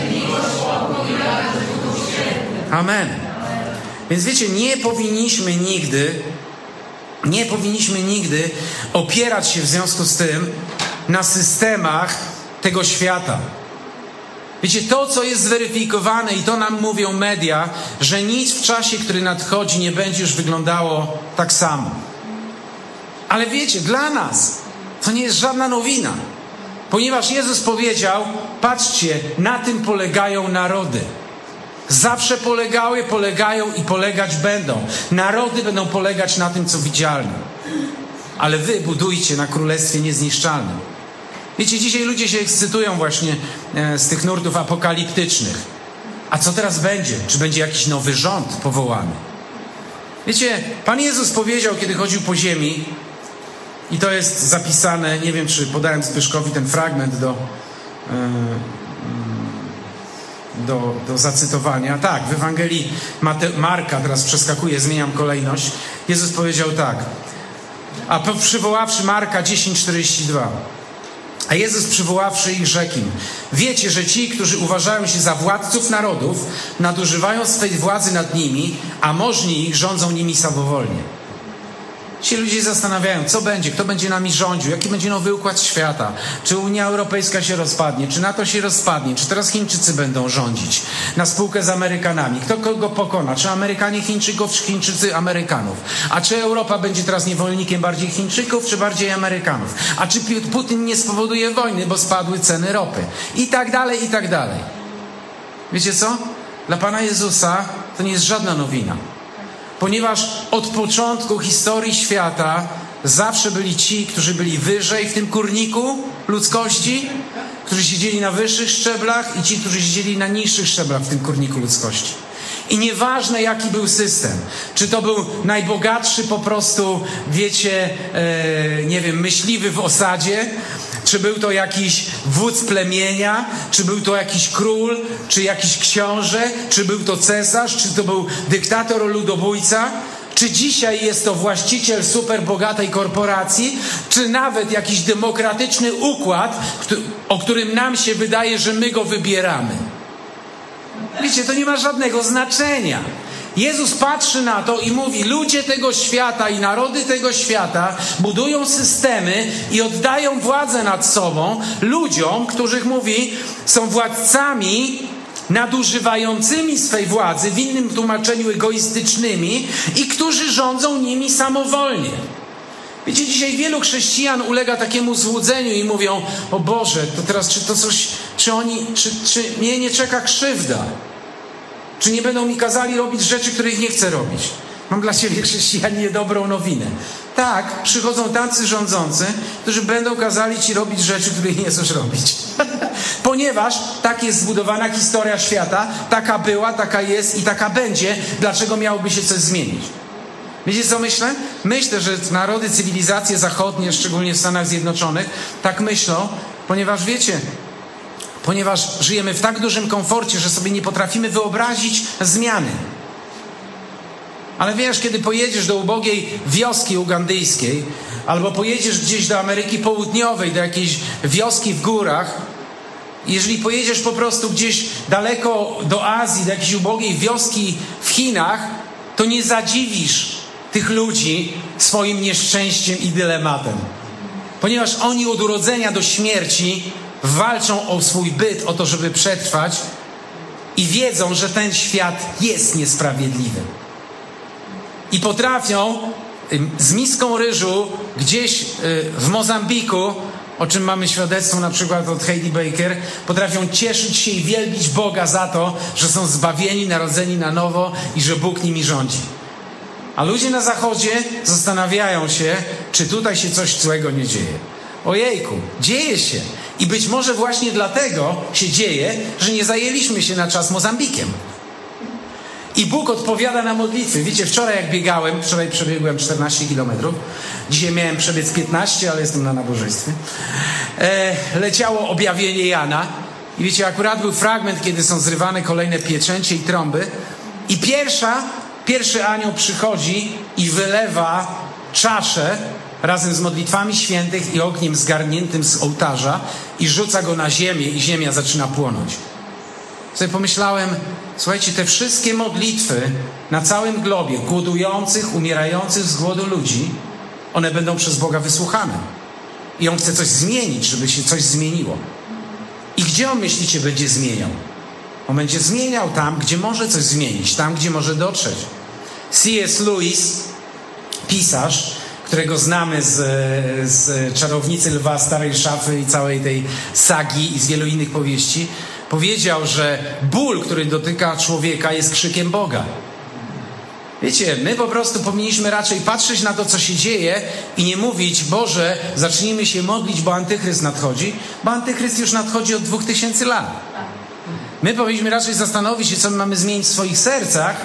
Amen. Więc wiecie, nie powinniśmy nigdy, nie powinniśmy nigdy opierać się w związku z tym na systemach tego świata. Wiecie, to, co jest zweryfikowane i to nam mówią media, że nic w czasie, który nadchodzi, nie będzie już wyglądało tak samo. Ale wiecie, dla nas to nie jest żadna nowina. Ponieważ Jezus powiedział: patrzcie, na tym polegają narody. Zawsze polegały, polegają i polegać będą. Narody będą polegać na tym, co widzialne. Ale wy budujcie na Królestwie Niezniszczalnym. Wiecie, dzisiaj ludzie się ekscytują właśnie e, z tych nurtów apokaliptycznych. A co teraz będzie? Czy będzie jakiś nowy rząd powołany? Wiecie, Pan Jezus powiedział, kiedy chodził po ziemi, i to jest zapisane, nie wiem, czy podałem Zbyszkowi ten fragment do... E, Do, do zacytowania. Tak, w Ewangelii Mate, Marka, teraz przeskakuję, zmieniam kolejność. Jezus powiedział tak: a przywoławszy Marka dziesięć czterdzieści dwa, a Jezus przywoławszy ich rzekł im: wiecie, że ci, którzy uważają się za władców narodów, nadużywają swej władzy nad nimi, a możni ich rządzą nimi samowolnie. Ci ludzie zastanawiają, co będzie, kto będzie nami rządził, jaki będzie nowy układ świata, czy Unia Europejska się rozpadnie, czy NATO się rozpadnie, czy teraz Chińczycy będą rządzić na spółkę z Amerykanami, kto kogo pokona, czy Amerykanie Chińczyków, czy Chińczycy Amerykanów, a czy Europa będzie teraz niewolnikiem bardziej Chińczyków, czy bardziej Amerykanów, a czy Putin nie spowoduje wojny, bo spadły ceny ropy, i tak dalej, i tak dalej. Wiecie co? Dla Pana Jezusa to nie jest żadna nowina. Ponieważ od początku historii świata zawsze byli ci, którzy byli wyżej w tym kurniku ludzkości, którzy siedzieli na wyższych szczeblach i ci, którzy siedzieli na niższych szczeblach w tym kurniku ludzkości. I nieważne jaki był system, czy to był najbogatszy po prostu, wiecie, e, nie wiem, myśliwy w osadzie, czy był to jakiś wódz plemienia, czy był to jakiś król, czy jakiś książę, czy był to cesarz, czy to był dyktator, ludobójca, czy dzisiaj jest to właściciel super bogatej korporacji, czy nawet jakiś demokratyczny układ, o którym nam się wydaje, że my go wybieramy. Wiecie, to nie ma żadnego znaczenia. Jezus patrzy na to i mówi: ludzie tego świata i narody tego świata budują systemy i oddają władzę nad sobą ludziom, których mówi, są władcami nadużywającymi swej władzy, w innym tłumaczeniu egoistycznymi, i którzy rządzą nimi samowolnie. Wiecie, dzisiaj wielu chrześcijan ulega takiemu złudzeniu i mówią: o Boże, to teraz czy to coś, czy oni, czy, czy mnie nie czeka krzywda? Czy nie będą mi kazali robić rzeczy, których nie chcę robić? Mam dla ciebie, chrześcijanie, dobrą nowinę. Tak, przychodzą tacy rządzący, którzy będą kazali ci robić rzeczy, których nie chcesz robić. Ponieważ tak jest zbudowana historia świata, taka była, taka jest i taka będzie. Dlaczego miałoby się coś zmienić? Wiecie, co myślę? Myślę, że narody, cywilizacje zachodnie, szczególnie w Stanach Zjednoczonych, tak myślą, ponieważ wiecie, ponieważ żyjemy w tak dużym komforcie, że sobie nie potrafimy wyobrazić zmiany. Ale wiesz, kiedy pojedziesz do ubogiej wioski ugandyjskiej, albo pojedziesz gdzieś do Ameryki Południowej, do jakiejś wioski w górach, jeżeli pojedziesz po prostu gdzieś daleko do Azji, do jakiejś ubogiej wioski w Chinach, to nie zadziwisz tych ludzi swoim nieszczęściem i dylematem. Ponieważ oni od urodzenia do śmierci walczą o swój byt, o to, żeby przetrwać, i wiedzą, że ten świat jest niesprawiedliwy. I potrafią z miską ryżu gdzieś w Mozambiku, o czym mamy świadectwo na przykład od Heidi Baker, potrafią cieszyć się i wielbić Boga za to, że są zbawieni, narodzeni na nowo i że Bóg nimi rządzi. A ludzie na zachodzie zastanawiają się, czy tutaj się coś złego nie dzieje. Ojejku, dzieje się. I być może właśnie dlatego się dzieje, że nie zajęliśmy się na czas Mozambikiem. I Bóg odpowiada na modlitwy. Wiecie, wczoraj jak biegałem, wczoraj przebiegłem czternaście kilometrów, dzisiaj miałem przebiec piętnaście, ale jestem na nabożeństwie. E, leciało objawienie Jana. I wiecie, akurat był fragment, kiedy są zrywane kolejne pieczęcie i trąby. I pierwsza, pierwszy anioł przychodzi i wylewa czaszę razem z modlitwami świętych i ogniem zgarniętym z ołtarza i rzuca go na ziemię i ziemia zaczyna płonąć. Sobie pomyślałem, słuchajcie, te wszystkie modlitwy na całym globie, głodujących, umierających z głodu ludzi, one będą przez Boga wysłuchane. I On chce coś zmienić, żeby się coś zmieniło. I gdzie On, myślicie, będzie zmieniał? On będzie zmieniał tam, gdzie może coś zmienić, tam, gdzie może dotrzeć. C S Lewis, pisarz, którego znamy z, z Czarownicy Lwa, Starej Szafy i całej tej sagi i z wielu innych powieści, powiedział, że ból, który dotyka człowieka, jest krzykiem Boga. Wiecie, my po prostu powinniśmy raczej patrzeć na to, co się dzieje i nie mówić: Boże, zacznijmy się modlić, bo Antychryst nadchodzi, bo Antychryst już nadchodzi od dwóch tysięcy lat. My powinniśmy raczej zastanowić się, co my mamy zmienić w swoich sercach,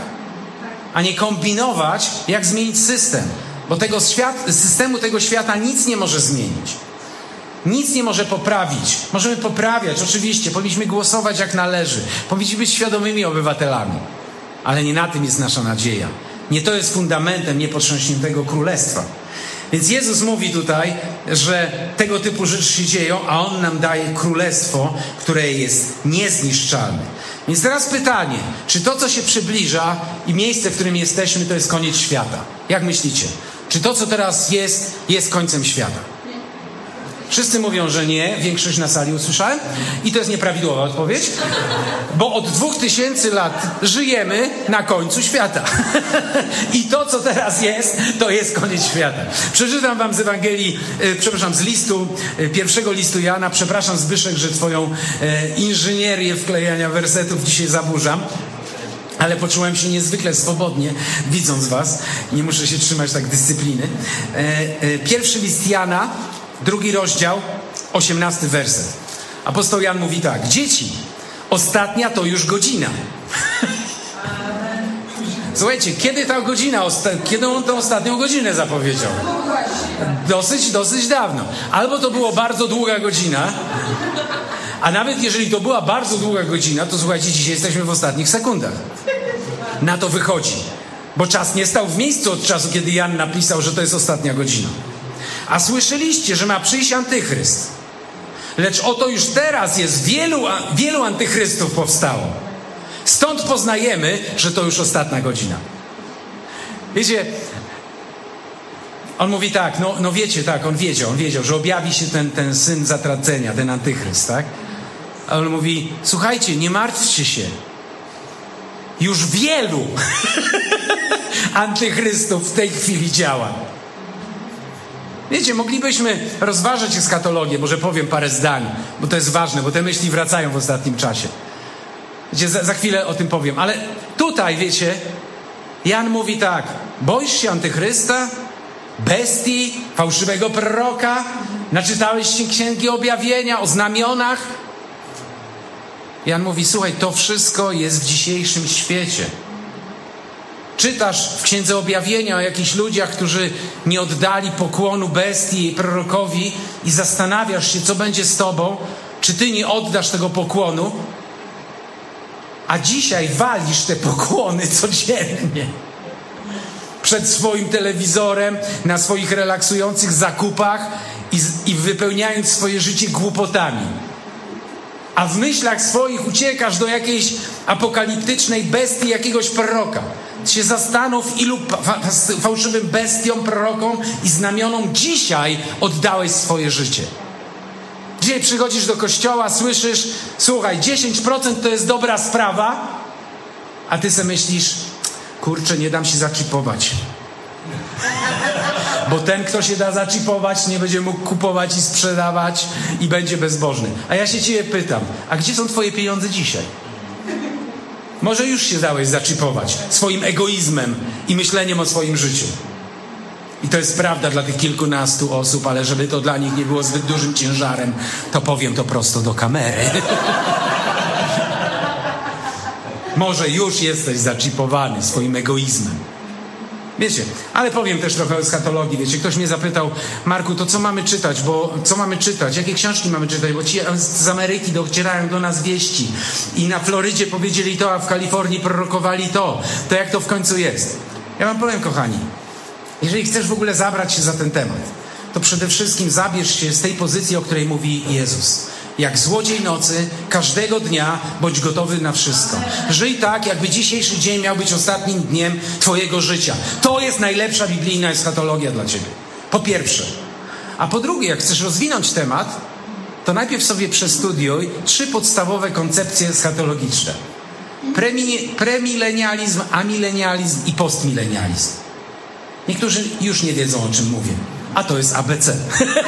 a nie kombinować, jak zmienić system. Bo tego świat, systemu tego świata nic nie może zmienić. Nic nie może poprawić. Możemy poprawiać, oczywiście. Powinniśmy głosować jak należy. Powinniśmy być świadomymi obywatelami. Ale nie na tym jest nasza nadzieja. Nie to jest fundamentem niepotrząśniętego królestwa. Więc Jezus mówi tutaj, że tego typu rzeczy się dzieją, a On nam daje królestwo, które jest niezniszczalne. Więc teraz pytanie, czy to, co się przybliża i miejsce, w którym jesteśmy, to jest koniec świata? Jak myślicie? Czy to, co teraz jest, jest końcem świata? Wszyscy mówią, że nie. Większość na sali usłyszałem. I to jest nieprawidłowa odpowiedź. Bo od dwóch tysięcy lat żyjemy na końcu świata. I to, co teraz jest, to jest koniec świata. Przeczytam wam z Ewangelii, e, przepraszam, z listu, e, pierwszego listu Jana. Przepraszam, Zbyszek, że twoją e, inżynierię wklejania wersetów dzisiaj zaburzam. ale poczułem się niezwykle swobodnie, widząc was. Nie muszę się trzymać tak dyscypliny. E, e, pierwszy list Jana, drugi rozdział, osiemnasty werset. Apostoł Jan mówi tak: dzieci, ostatnia to już godzina. Słuchajcie, kiedy ta godzina, kiedy on tę ostatnią godzinę zapowiedział? Dosyć, dosyć dawno. Albo to było bardzo długa godzina, a nawet jeżeli to była bardzo długa godzina, to słuchajcie, dzisiaj jesteśmy w ostatnich sekundach. Na to wychodzi. Bo czas nie stał w miejscu od czasu, kiedy Jan napisał, że to jest ostatnia godzina. A słyszeliście, że ma przyjść antychryst. Lecz oto już teraz jest wielu, wielu antychrystów powstało. Stąd poznajemy, że to już ostatnia godzina. Wiecie, on mówi tak, no, no wiecie, tak, on wiedział, on wiedział, że objawi się ten, ten syn zatracenia, ten antychryst, tak? A on mówi, słuchajcie, nie martwcie się. Już wielu antychrystów w tej chwili działa. Wiecie, moglibyśmy rozważyć eschatologię, może powiem parę zdań, bo to jest ważne, bo te myśli wracają w ostatnim czasie. Wiecie, za, za chwilę o tym powiem, ale tutaj, wiecie, Jan mówi tak: boisz się antychrysta, bestii, fałszywego proroka? Naczytałeś się Księgi Objawienia o znamionach? Jan mówi, słuchaj, to wszystko jest w dzisiejszym świecie. Czytasz w Księdze Objawienia o jakichś ludziach, którzy nie oddali pokłonu bestii i prorokowi i zastanawiasz się, co będzie z tobą, czy ty nie oddasz tego pokłonu, a dzisiaj walisz te pokłony codziennie. Przed swoim telewizorem, na swoich relaksujących zakupach i, i wypełniając swoje życie głupotami. A w myślach swoich uciekasz do jakiejś apokaliptycznej bestii, jakiegoś proroka. Ty się zastanów, ilu fa- fałszywym bestiom, prorokom i znamionom dzisiaj oddałeś swoje życie. Dzisiaj przychodzisz do kościoła, słyszysz, słuchaj, dziesięć procent to jest dobra sprawa, a ty se myślisz, kurczę, nie dam się zaczipować. Bo ten, kto się da zaczipować, nie będzie mógł kupować i sprzedawać i będzie bezbożny. A ja się ciebie pytam, a gdzie są twoje pieniądze dzisiaj? Może już się dałeś zaczipować swoim egoizmem i myśleniem o swoim życiu. I to jest prawda dla tych kilkunastu osób, ale żeby to dla nich nie było zbyt dużym ciężarem, to powiem to prosto do kamery. Może już jesteś zaczipowany swoim egoizmem. Wiecie, ale powiem też trochę o eschatologii. Wiecie, ktoś mnie zapytał, Marku, to co mamy czytać, bo co mamy czytać, jakie książki mamy czytać, bo ci z Ameryki docierają do nas wieści i na Florydzie powiedzieli to, a w Kalifornii prorokowali to. To jak to w końcu jest? Ja wam powiem, kochani, jeżeli chcesz w ogóle zabrać się za ten temat, to przede wszystkim zabierz się z tej pozycji, o której mówi Jezus. Jak złodziej nocy, każdego dnia bądź gotowy na wszystko. Żyj tak, jakby dzisiejszy dzień miał być ostatnim dniem twojego życia. To jest najlepsza biblijna eschatologia dla ciebie. Po pierwsze. A po drugie, jak chcesz rozwinąć temat, to najpierw sobie przestudiuj trzy podstawowe koncepcje eschatologiczne. Premi, premilenializm, amilenializm i postmilenializm. Niektórzy już nie wiedzą, o czym mówię. A to jest A B C.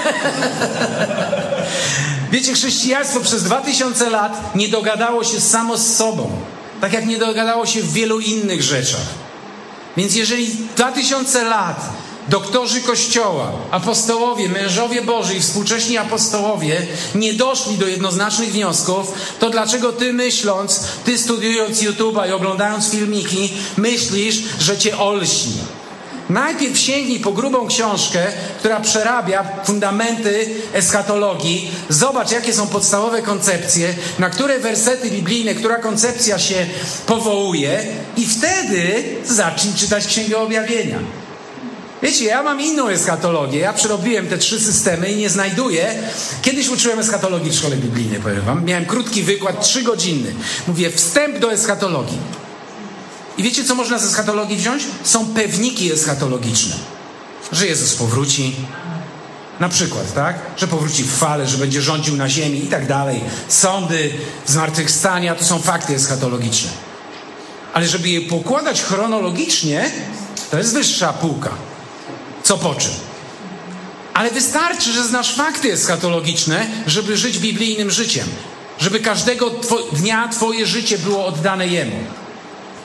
Wiecie, chrześcijaństwo przez dwa tysiące lat nie dogadało się samo z sobą. Tak jak nie dogadało się w wielu innych rzeczach. Więc jeżeli dwa tysiące lat doktorzy Kościoła, apostołowie, mężowie Boży i współcześni apostołowie nie doszli do jednoznacznych wniosków, to dlaczego ty myśląc, ty studiując YouTube'a i oglądając filmiki, myślisz, że cię olśni? Najpierw sięgnij po grubą książkę, która przerabia fundamenty eschatologii. Zobacz, jakie są podstawowe koncepcje, na które wersety biblijne, która koncepcja się powołuje i wtedy zacznij czytać Księgę Objawienia. Wiecie, ja mam inną eschatologię. Ja przerobiłem te trzy systemy i nie znajduję. Kiedyś uczyłem eschatologii w szkole biblijnej, powiem wam. Miałem krótki wykład, trzygodzinny. Mówię, wstęp do eschatologii. I wiecie, co można z eschatologii wziąć? Są pewniki eschatologiczne. Że Jezus powróci. Na przykład, tak? Że powróci w fale, że będzie rządził na ziemi i tak dalej. Sądy, zmartwychwstania, to są fakty eschatologiczne. Ale żeby je pokładać chronologicznie, to jest wyższa półka. Co po czym? Ale wystarczy, że znasz fakty eschatologiczne, żeby żyć biblijnym życiem. Żeby każdego two- dnia twoje życie było oddane Jemu.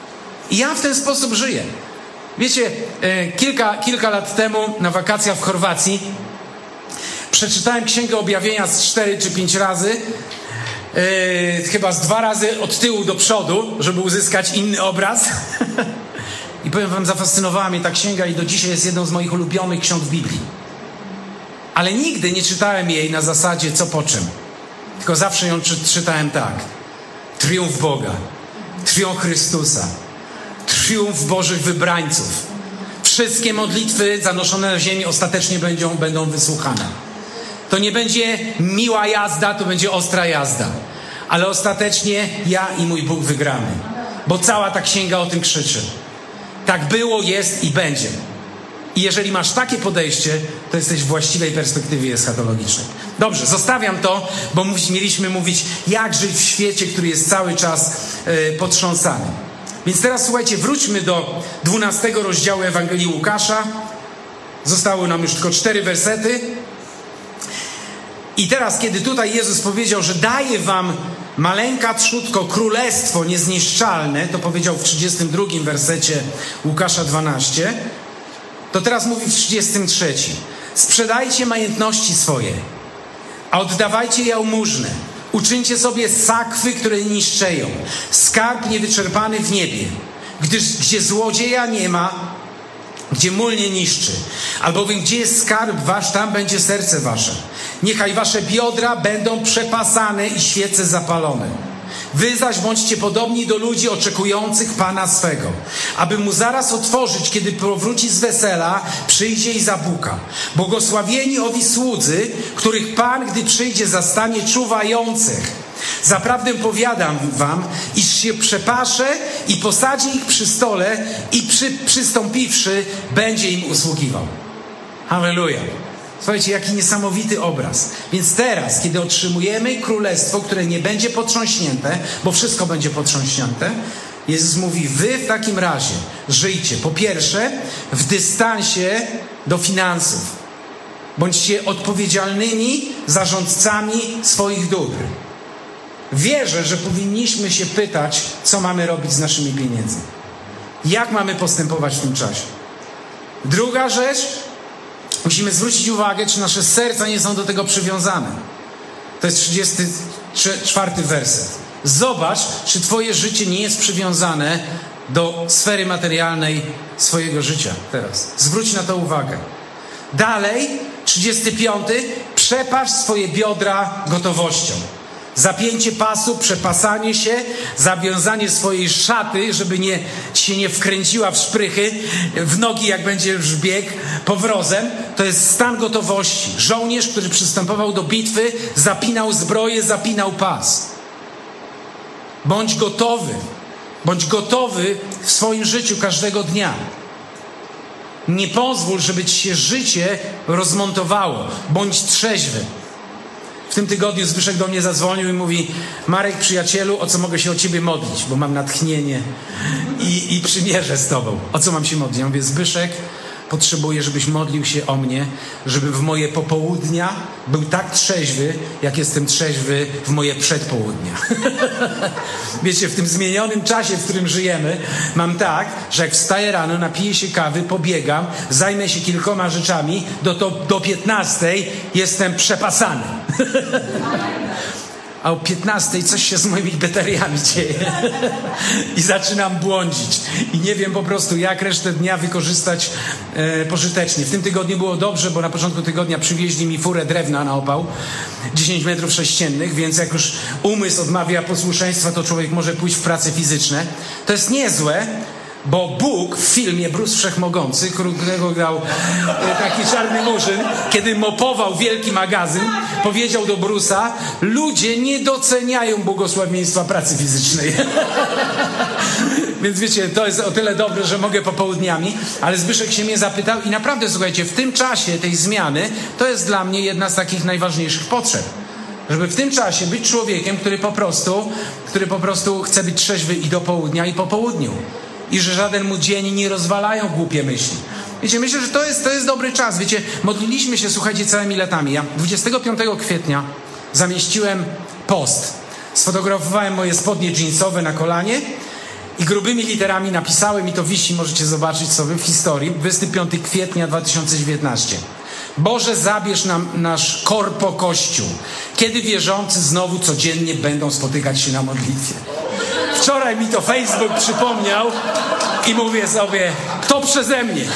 I ja w ten sposób żyję. Wiecie, e, kilka, kilka lat temu na wakacjach w Chorwacji przeczytałem Księgę Objawienia z cztery czy pięć razy, e, chyba z dwa razy od tyłu do przodu, żeby uzyskać inny obraz. I powiem wam, zafascynowała mnie ta księga i do dzisiaj jest jedną z moich ulubionych ksiąg w Biblii. Ale nigdy nie czytałem jej na zasadzie co po czym. Tylko zawsze ją czy, czytałem tak. Triumf Boga, triumf Chrystusa, triumf Bożych wybrańców. Wszystkie modlitwy zanoszone na ziemi ostatecznie będą, będą wysłuchane. To nie będzie miła jazda, to będzie ostra jazda. Ale ostatecznie ja i mój Bóg wygramy. Bo cała ta księga o tym krzyczy. Tak było, jest i będzie. I jeżeli masz takie podejście, to jesteś w właściwej perspektywie eschatologicznej. Dobrze, zostawiam to, bo mów, mieliśmy mówić, jak żyć w świecie, który jest cały czas yy, potrząsany. Więc teraz słuchajcie, wróćmy do dwunastego rozdziału Ewangelii Łukasza. Zostały nam już tylko cztery wersety. I teraz, kiedy tutaj Jezus powiedział, że daje wam maleńka trzutko królestwo niezniszczalne, to powiedział w trzydziestym drugim wersecie Łukasza dwanaście, to teraz mówi w trzydziestym trzecim. Sprzedajcie majątności swoje, a oddawajcie jałmużnę. Uczyńcie sobie sakwy, które niszczeją, skarb niewyczerpany w niebie, gdyż gdzie złodzieja nie ma, gdzie mól nie niszczy, albowiem gdzie jest skarb wasz, tam będzie serce wasze. Niechaj wasze biodra będą przepasane i świece zapalone. Wy zaś bądźcie podobni do ludzi oczekujących Pana swego, aby mu zaraz otworzyć, kiedy powróci z wesela, przyjdzie i zapuka. Błogosławieni owi słudzy, których Pan, gdy przyjdzie, zastanie czuwających. Zaprawdę powiadam wam, iż się przepasze i posadzi ich przy stole i przy, przystąpiwszy, będzie im usługiwał. Halleluja. Słuchajcie, jaki niesamowity obraz. Więc teraz, kiedy otrzymujemy królestwo, które nie będzie potrząśnięte, bo wszystko będzie potrząśnięte, Jezus mówi, wy w takim razie żyjcie, po pierwsze, w dystansie do finansów. Bądźcie odpowiedzialnymi zarządcami swoich dóbr. Wierzę, że powinniśmy się pytać, co mamy robić z naszymi pieniędzmi. Jak mamy postępować w tym czasie. Druga rzecz, musimy zwrócić uwagę, czy nasze serca nie są do tego przywiązane. To jest trzydziesty czwarty werset. Zobacz, czy twoje życie nie jest przywiązane do sfery materialnej swojego życia teraz. Zwróć na to uwagę. Dalej, trzydziesty piąty. Przepasz swoje biodra gotowością. Zapięcie pasu, przepasanie się, zawiązanie swojej szaty, żeby nie, się nie wkręciła w szprychy, w nogi jak będzie już bieg powrozem. To jest stan gotowości. Żołnierz, który przystępował do bitwy, zapinał zbroję, zapinał pas. Bądź gotowy. Bądź gotowy w swoim życiu każdego dnia. Nie pozwól, żeby ci się życie rozmontowało. Bądź trzeźwy. W tym tygodniu Zbyszek do mnie zadzwonił i mówi: Marek, przyjacielu, o co mogę się o ciebie modlić? Bo mam natchnienie i, i przymierzę z tobą. O co mam się modlić? Ja mówię: Zbyszek, potrzebuję, żebyś modlił się o mnie, żeby w moje popołudnia był tak trzeźwy, jak jestem trzeźwy w moje przedpołudnia. Wiecie, w tym zmienionym czasie, w którym żyjemy, mam tak, że jak wstaję rano, napiję się kawy, pobiegam, zajmę się kilkoma rzeczami, do, do, do piętnastej jestem przepasany. A o piętnastej coś się z moimi bateriami dzieje. I zaczynam błądzić. I nie wiem po prostu, jak resztę dnia wykorzystać e, pożytecznie. W tym tygodniu było dobrze, bo na początku tygodnia przywieźli mi furę drewna na opał. dziesięć metrów sześciennych, więc jak już umysł odmawia posłuszeństwa, to człowiek może pójść w prace fizyczne. To jest niezłe, bo Bóg w filmie Bruce Wszechmogący, którego grał taki czarny murzyn, kiedy mopował wielki magazyn, powiedział do Bruce'a: ludzie nie doceniają błogosławieństwa pracy fizycznej. Więc wiecie, to jest o tyle dobre, że mogę popołudniami, ale Zbyszek się mnie zapytał i naprawdę, słuchajcie, w tym czasie tej zmiany to jest dla mnie jedna z takich najważniejszych potrzeb. Żeby w tym czasie być człowiekiem, który po prostu, który po prostu chce być trzeźwy i do południa, i po południu. I że żaden mu dzień nie rozwalają głupie myśli. Wiecie, myślę, że to jest, to jest dobry czas. Wiecie, modliliśmy się, słuchajcie, całymi latami. Ja dwudziestego piątego kwietnia zamieściłem post. Sfotografowałem moje spodnie dżinsowe na kolanie i grubymi literami napisałem, i to wisi, możecie zobaczyć sobie w historii, dwudziestego piątego kwietnia dwa tysiące dziewiętnastego. Boże, zabierz nam nasz korpo Kościół, kiedy wierzący znowu codziennie będą spotykać się na modlitwie. Wczoraj mi to Facebook przypomniał i mówię sobie, to przeze mnie.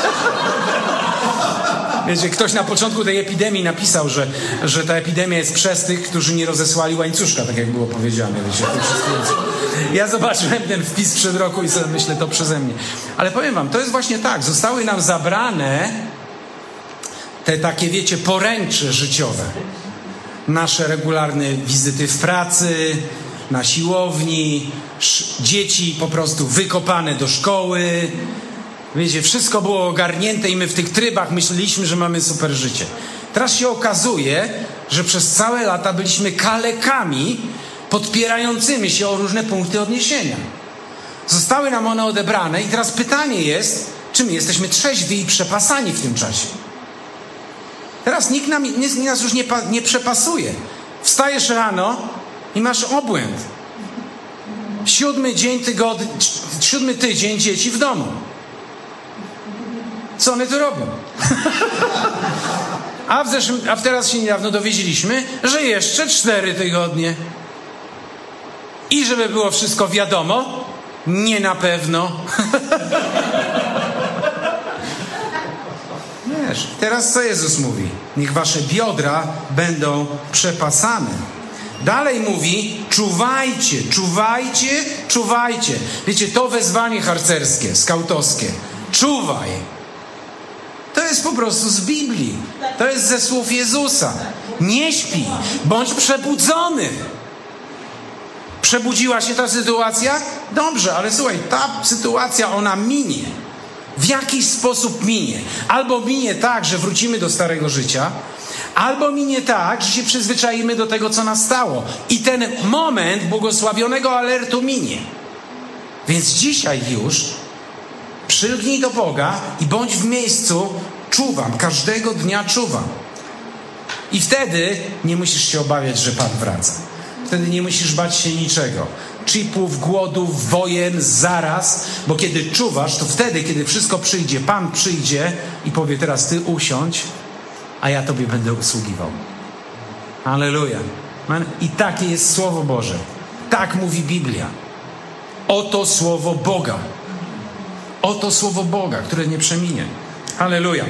Wiecie, ktoś na początku tej epidemii napisał, że, że ta epidemia jest przez tych, którzy nie rozesłali łańcuszka, tak jak było powiedziane. Wiecie, ja zobaczyłem ten wpis przed roku i sobie myślę, to przeze mnie. Ale powiem wam, to jest właśnie tak, zostały nam zabrane te takie, wiecie, poręcze życiowe. Nasze regularne wizyty w pracy, na siłowni, dzieci po prostu wykopane do szkoły. Wiecie, wszystko było ogarnięte i my w tych trybach myśleliśmy, że mamy super życie. Teraz się okazuje, że przez całe lata byliśmy kalekami podpierającymi się o różne punkty odniesienia. Zostały nam one odebrane i teraz pytanie jest, czy my jesteśmy trzeźwi i przepasani w tym czasie. Teraz nikt, nam, nikt nas już nie, nie przepasuje. Wstajesz rano i masz obłęd. Siódmy dzień tygodnia, siódmy tydzień dzieci w domu. Co one tu robią? a, w zeszłym, a teraz się niedawno dowiedzieliśmy, że jeszcze cztery tygodnie. I żeby było wszystko wiadomo, nie na pewno. Wiesz, teraz co Jezus mówi? Niech wasze biodra będą przepasane. Dalej mówi, czuwajcie, czuwajcie, czuwajcie. Wiecie, to wezwanie harcerskie, skautowskie. Czuwaj. To jest po prostu z Biblii. To jest ze słów Jezusa. Nie śpij, bądź przebudzony. Przebudziła się ta sytuacja? Dobrze, ale słuchaj, ta sytuacja, ona minie. W jakiś sposób minie. Albo minie tak, że wrócimy do starego życia, albo minie tak, że się przyzwyczaimy do tego, co nastało. I ten moment błogosławionego alertu minie. Więc dzisiaj już przylgnij do Boga i bądź w miejscu, czuwam, każdego dnia czuwam. I wtedy nie musisz się obawiać, że Pan wraca. Wtedy nie musisz bać się niczego. Chipów, głodów, wojen, zaraz, bo kiedy czuwasz, to wtedy, kiedy wszystko przyjdzie, Pan przyjdzie i powie, teraz ty usiądź, a ja tobie będę usługiwał. Alleluja. I takie jest Słowo Boże. Tak mówi Biblia. Oto Słowo Boga. Oto Słowo Boga, które nie przeminie. Halleluja.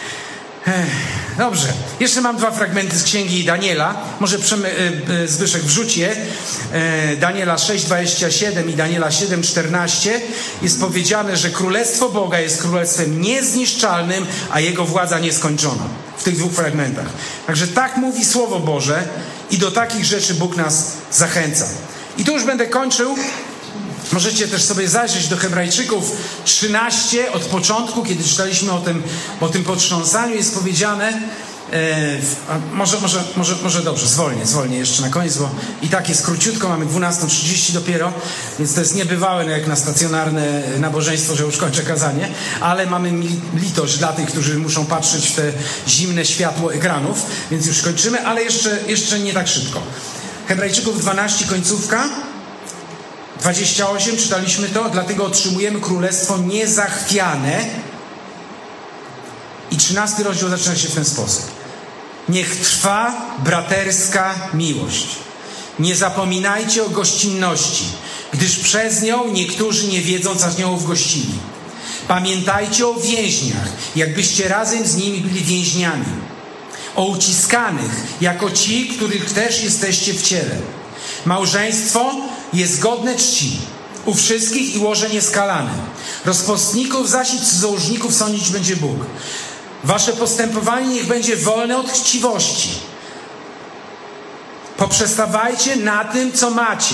Dobrze. Jeszcze mam dwa fragmenty z Księgi Daniela. Może Zbyszek wrzuć je. Daniela sześć dwadzieścia siedem i Daniela siedem czternaście. Jest powiedziane, że Królestwo Boga jest królestwem niezniszczalnym, a Jego władza nieskończona. W tych dwóch fragmentach. Także tak mówi Słowo Boże i do takich rzeczy Bóg nas zachęca. I tu już będę kończył. Możecie też sobie zajrzeć do Hebrajczyków trzynaście, od początku, kiedy czytaliśmy o tym, o tym potrząsaniu, jest powiedziane, e, może, może, może, może dobrze, zwolnię, zwolnię jeszcze na koniec, bo i tak jest króciutko, mamy dwunasta trzydzieści dopiero, więc to jest niebywałe no jak na stacjonarne nabożeństwo, że już kończę kazanie, ale mamy litość dla tych, którzy muszą patrzeć w te zimne światło ekranów, więc już kończymy, ale jeszcze, jeszcze nie tak szybko. Hebrajczyków dwanaście, końcówka. dwadzieścia osiem, czytaliśmy to, dlatego otrzymujemy królestwo niezachwiane. I trzynasty rozdział zaczyna się w ten sposób. Niech trwa braterska miłość. Nie zapominajcie o gościnności, gdyż przez nią niektórzy nie wiedząc aniołów gościli. Pamiętajcie o więźniach, jakbyście razem z nimi byli więźniami. O uciskanych, jako ci, których też jesteście w ciele. Małżeństwo jest godne czci u wszystkich i łoże nieskalane. Rozpustników zaś i cudzołóżników sądzić będzie Bóg. Wasze postępowanie niech będzie wolne od chciwości. Poprzestawajcie na tym, co macie.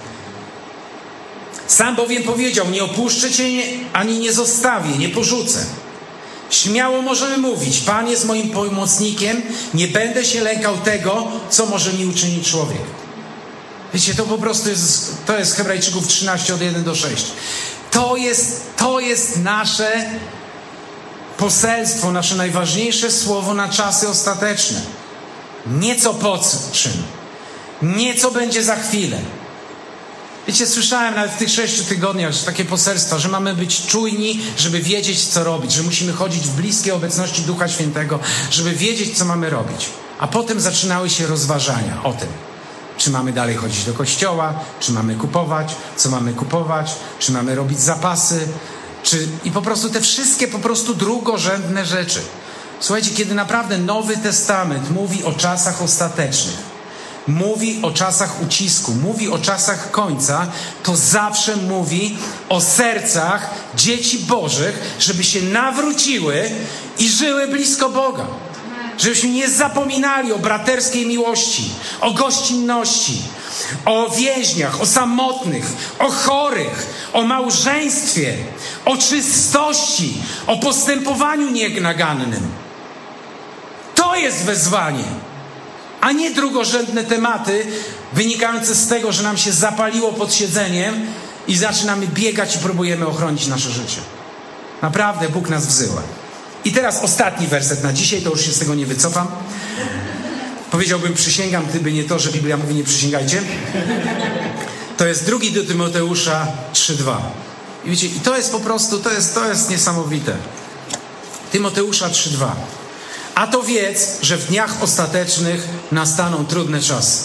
Sam bowiem powiedział, nie opuszczę cię ani nie zostawię, nie porzucę. Śmiało możemy mówić, Pan jest moim pomocnikiem, nie będę się lękał tego, co może mi uczynić człowiek. Wiecie, to po prostu jest, to jest Hebrajczyków trzynaście od jeden do sześciu. To jest, to jest nasze poselstwo, nasze najważniejsze słowo na czasy ostateczne. Nie co po czym, nie co będzie za chwilę. Wiecie, słyszałem nawet w tych sześciu tygodniach takie poselstwa, że mamy być czujni, żeby wiedzieć, co robić, że musimy chodzić w bliskiej obecności Ducha Świętego, żeby wiedzieć, co mamy robić. A potem zaczynały się rozważania o tym, czy mamy dalej chodzić do kościoła, czy mamy kupować, co mamy kupować, czy mamy robić zapasy, czy... i po prostu te wszystkie po prostu drugorzędne rzeczy. Słuchajcie, kiedy naprawdę Nowy Testament mówi o czasach ostatecznych, mówi o czasach ucisku, mówi o czasach końca, to zawsze mówi o sercach dzieci Bożych, żeby się nawróciły i żyły blisko Boga. Żebyśmy nie zapominali o braterskiej miłości, o gościnności, o więźniach, o samotnych, o chorych, o małżeństwie, o czystości, o postępowaniu nienagannym. To jest wezwanie, a nie drugorzędne tematy wynikające z tego, że nam się zapaliło pod siedzeniem i zaczynamy biegać i próbujemy ochronić nasze życie. Naprawdę Bóg nas wzywa. I teraz ostatni werset na dzisiaj, to już się z tego nie wycofam. Powiedziałbym, przysięgam, gdyby nie to, że Biblia mówi nie przysięgajcie. To jest drugi do Tymoteusza trzy dwa. I wiecie, i to jest po prostu, to jest, to jest niesamowite. Tymoteusza trzy dwa. A to wiedz, że w dniach ostatecznych nastaną trudne czasy.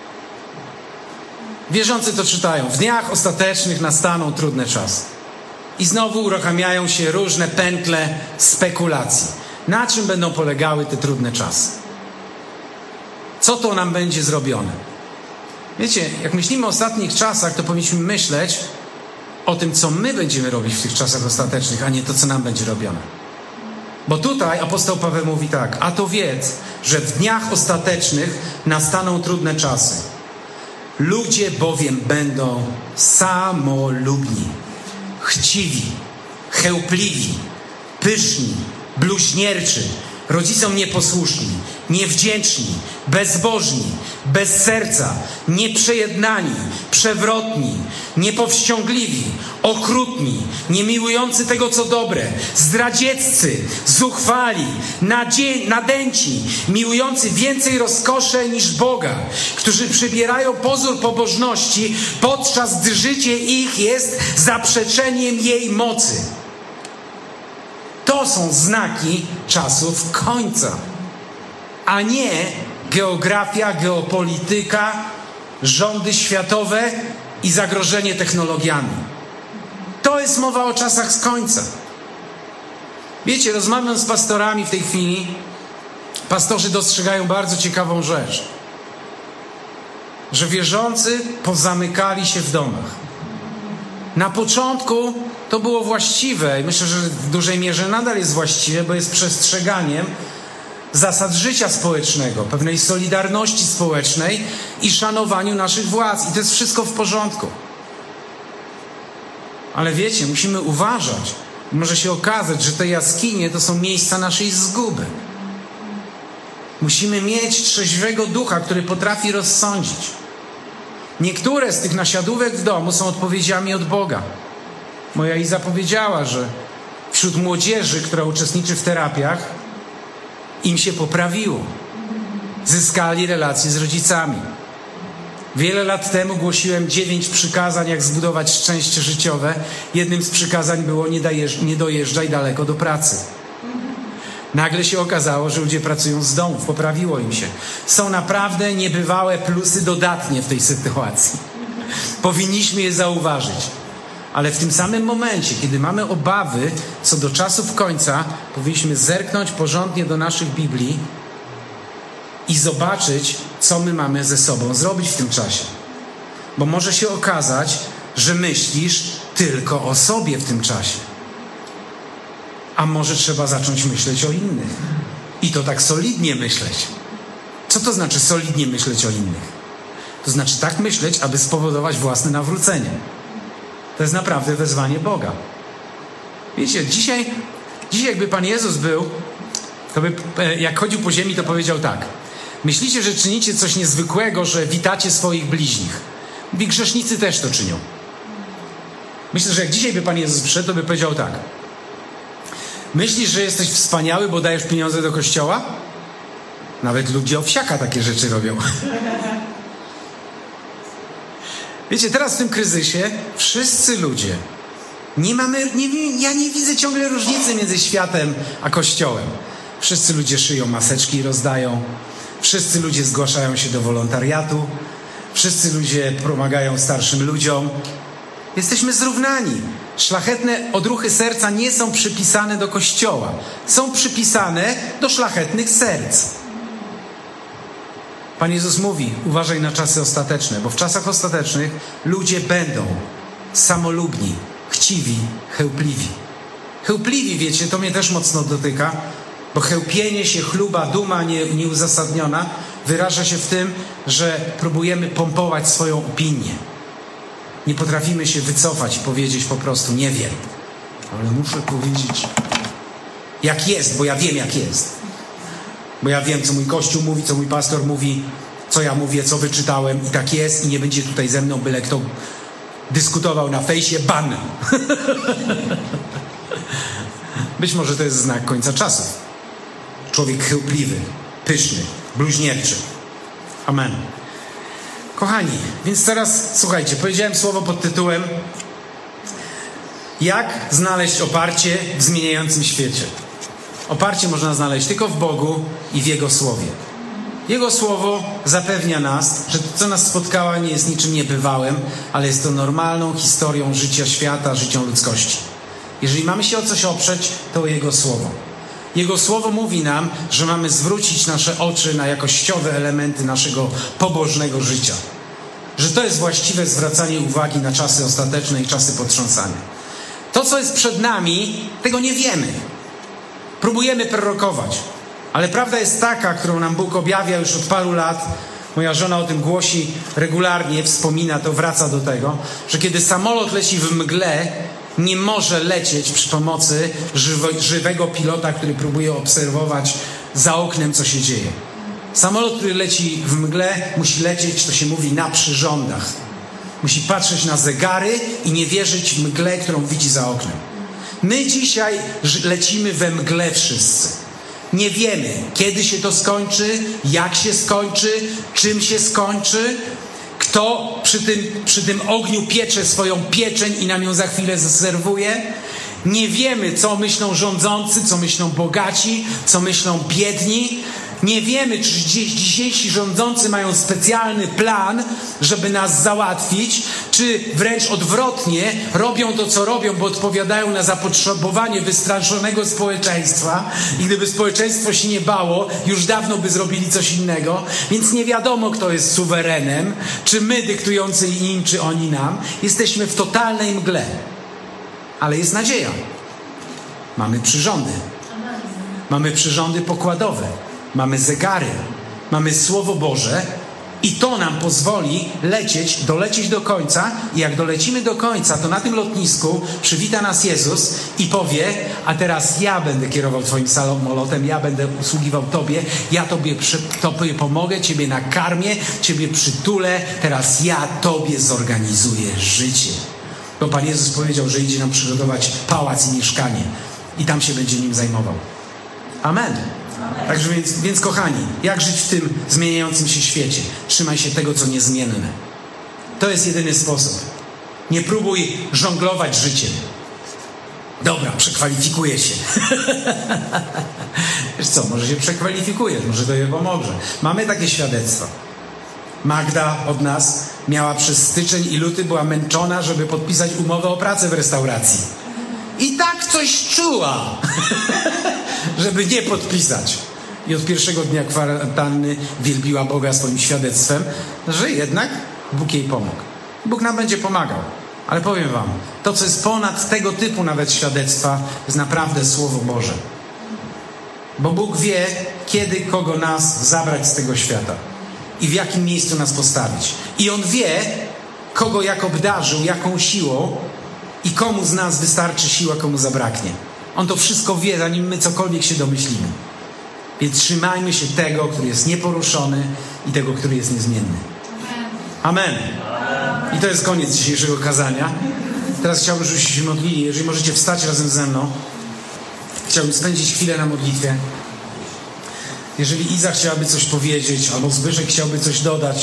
Wierzący to czytają. W dniach ostatecznych nastaną trudne czasy. I znowu uruchamiają się różne pętle spekulacji. Na czym będą polegały te trudne czasy? Co to nam będzie zrobione? Wiecie, jak myślimy o ostatnich czasach, to powinniśmy myśleć o tym, co my będziemy robić w tych czasach ostatecznych, a nie to, co nam będzie robione. Bo tutaj apostoł Paweł mówi tak: a to wiedz, że w dniach ostatecznych nastaną trudne czasy. Ludzie bowiem będą samolubni, chciwi, chełpliwi, pyszni, bluźnierczy, rodzicom nieposłuszni, niewdzięczni, bezbożni, bez serca, nieprzejednani, przewrotni, niepowściągliwi, okrutni, niemiłujący tego, co dobre, zdradzieccy, zuchwali, nadzie- nadęci, miłujący więcej rozkosze niż Boga, którzy przybierają pozór pobożności, podczas gdy życie ich jest zaprzeczeniem jej mocy. To są znaki czasów końca, a nie geografia, geopolityka, rządy światowe i zagrożenie technologiami. To jest mowa o czasach z końca. Wiecie, rozmawiam z pastorami w tej chwili, pastorzy dostrzegają bardzo ciekawą rzecz, że wierzący pozamykali się w domach. Na początku to było właściwe i myślę, że w dużej mierze nadal jest właściwe, bo jest przestrzeganiem zasad życia społecznego, pewnej solidarności społecznej i szanowaniu naszych władz. I to jest wszystko w porządku. Ale wiecie, musimy uważać. Może się okazać, że te jaskinie to są miejsca naszej zguby. Musimy mieć trzeźwego ducha, który potrafi rozsądzić. Niektóre z tych nasiadówek w domu są odpowiedziami od Boga. Moja Iza powiedziała, że wśród młodzieży, która uczestniczy w terapiach, im się poprawiło. Zyskali relacje z rodzicami. Wiele lat temu głosiłem dziewięć przykazań, jak zbudować szczęście życiowe. Jednym z przykazań było: nie, dajeż, nie dojeżdżaj daleko do pracy. Nagle się okazało, że ludzie pracują z domów, poprawiło im się. Są naprawdę niebywałe plusy dodatnie w tej sytuacji. Powinniśmy je zauważyć. Ale w tym samym momencie, kiedy mamy obawy co do czasów końca, powinniśmy zerknąć porządnie do naszych Biblii i zobaczyć, co my mamy ze sobą zrobić w tym czasie. Bo może się okazać, że myślisz tylko o sobie w tym czasie. A może trzeba zacząć myśleć o innych. I to tak solidnie myśleć. Co to znaczy solidnie myśleć o innych? To znaczy tak myśleć, aby spowodować własne nawrócenie. To jest naprawdę wezwanie Boga. Wiecie, dzisiaj, dzisiaj jakby Pan Jezus był, to by, jak chodził po ziemi, to powiedział tak: myślicie, że czynicie coś niezwykłego, że witacie swoich bliźnich. Mówi, grzesznicy też to czynią. Myślę, że jak dzisiaj by Pan Jezus przyszedł, to by powiedział tak: myślisz, że jesteś wspaniały, bo dajesz pieniądze do kościoła? Nawet ludzie owsiaka takie rzeczy robią. Wiecie, teraz w tym kryzysie wszyscy ludzie, nie mamy, nie, ja nie widzę ciągle różnicy między światem a Kościołem. Wszyscy ludzie szyją maseczki i rozdają. Wszyscy ludzie zgłaszają się do wolontariatu. Wszyscy ludzie pomagają starszym ludziom. Jesteśmy zrównani. Szlachetne odruchy serca nie są przypisane do Kościoła. Są przypisane do szlachetnych serc. Pan Jezus mówi, uważaj na czasy ostateczne, bo w czasach ostatecznych ludzie będą samolubni, chciwi, chełpliwi. Chełpliwi, wiecie, to mnie też mocno dotyka, bo chełpienie się, chluba, duma nie, nieuzasadniona wyraża się w tym, że próbujemy pompować swoją opinię. Nie potrafimy się wycofać i powiedzieć po prostu nie wiem, ale muszę powiedzieć jak jest, bo ja wiem jak jest. Bo ja wiem, co mój Kościół mówi, co mój pastor mówi, co ja mówię, co wyczytałem i tak jest i nie będzie tutaj ze mną byle kto dyskutował na fejsie, ban. Być może to jest znak końca czasów. Człowiek chełpliwy, pyszny, bluźnierczy. Amen. Kochani, więc teraz słuchajcie, powiedziałem słowo pod tytułem jak znaleźć oparcie w zmieniającym świecie. Oparcie można znaleźć tylko w Bogu i w Jego Słowie. Jego Słowo zapewnia nas, że to, co nas spotkało, nie jest niczym niebywałym, ale jest to normalną historią życia świata, życia ludzkości. Jeżeli mamy się o coś oprzeć, to o Jego Słowo. Jego Słowo mówi nam, że mamy zwrócić nasze oczy na jakościowe elementy naszego pobożnego życia. Że to jest właściwe zwracanie uwagi na czasy ostateczne i czasy potrząsania. To, co jest przed nami, tego nie wiemy. Próbujemy prorokować. Ale prawda jest taka, którą nam Bóg objawia już od paru lat. Moja żona o tym głosi regularnie, wspomina to, wraca do tego, że kiedy samolot leci w mgle, nie może lecieć przy pomocy żywo, żywego pilota, który próbuje obserwować za oknem, co się dzieje. Samolot, który leci w mgle, musi lecieć, to się mówi, na przyrządach. Musi patrzeć na zegary i nie wierzyć w mgle, którą widzi za oknem. My dzisiaj lecimy we mgle wszyscy. Nie wiemy, kiedy się to skończy, jak się skończy, czym się skończy, kto przy tym, przy tym ogniu piecze swoją pieczeń i nam ją za chwilę zaserwuje. Nie wiemy, co myślą rządzący, co myślą bogaci, co myślą biedni. Nie wiemy, czy dzisiejsi rządzący mają specjalny plan, żeby nas załatwić, czy wręcz odwrotnie, robią to, co robią, bo odpowiadają na zapotrzebowanie wystraszonego społeczeństwa i gdyby społeczeństwo się nie bało, już dawno by zrobili coś innego, więc nie wiadomo, kto jest suwerenem, czy my dyktujący im, czy oni nam. Jesteśmy w totalnej mgle. Ale jest nadzieja. Mamy przyrządy. Mamy przyrządy pokładowe. Mamy zegary, mamy Słowo Boże i to nam pozwoli lecieć, dolecieć do końca i jak dolecimy do końca, to na tym lotnisku przywita nas Jezus i powie, a teraz ja będę kierował twoim samolotem, ja będę usługiwał tobie, ja tobie, przy, tobie pomogę, ciebie nakarmię, ciebie przytulę, teraz ja tobie zorganizuję życie. Bo Pan Jezus powiedział, że idzie nam przygotować pałac i mieszkanie i tam się będzie nim zajmował. Amen. Także więc, więc kochani, jak żyć w tym zmieniającym się świecie? Trzymaj się tego, co niezmienne. To jest jedyny sposób. Nie próbuj żonglować życiem. Dobra, przekwalifikuję się. Wiesz co, może się przekwalifikujesz, może to je pomoże. Mamy takie świadectwa. Magda od nas miała przez styczeń i luty, była męczona, żeby podpisać umowę o pracę w restauracji. I tak coś czuła, żeby nie podpisać. I od pierwszego dnia kwarantanny wielbiła Boga swoim świadectwem, że jednak Bóg jej pomógł. Bóg nam będzie pomagał. Ale powiem wam, to co jest ponad tego typu nawet świadectwa, jest naprawdę Słowo Boże. Bo Bóg wie, kiedy kogo nas zabrać z tego świata i w jakim miejscu nas postawić. I On wie, kogo jak obdarzył, jaką siłą i komu z nas wystarczy siła, komu zabraknie. On to wszystko wie, zanim my cokolwiek się domyślimy. Więc trzymajmy się tego, który jest nieporuszony i tego, który jest niezmienny. Amen. I to jest koniec dzisiejszego kazania. Teraz chciałbym, żebyście się modlili. Jeżeli możecie wstać razem ze mną, chciałbym spędzić chwilę na modlitwie. Jeżeli Iza chciałaby coś powiedzieć, albo Zbyszek chciałby coś dodać,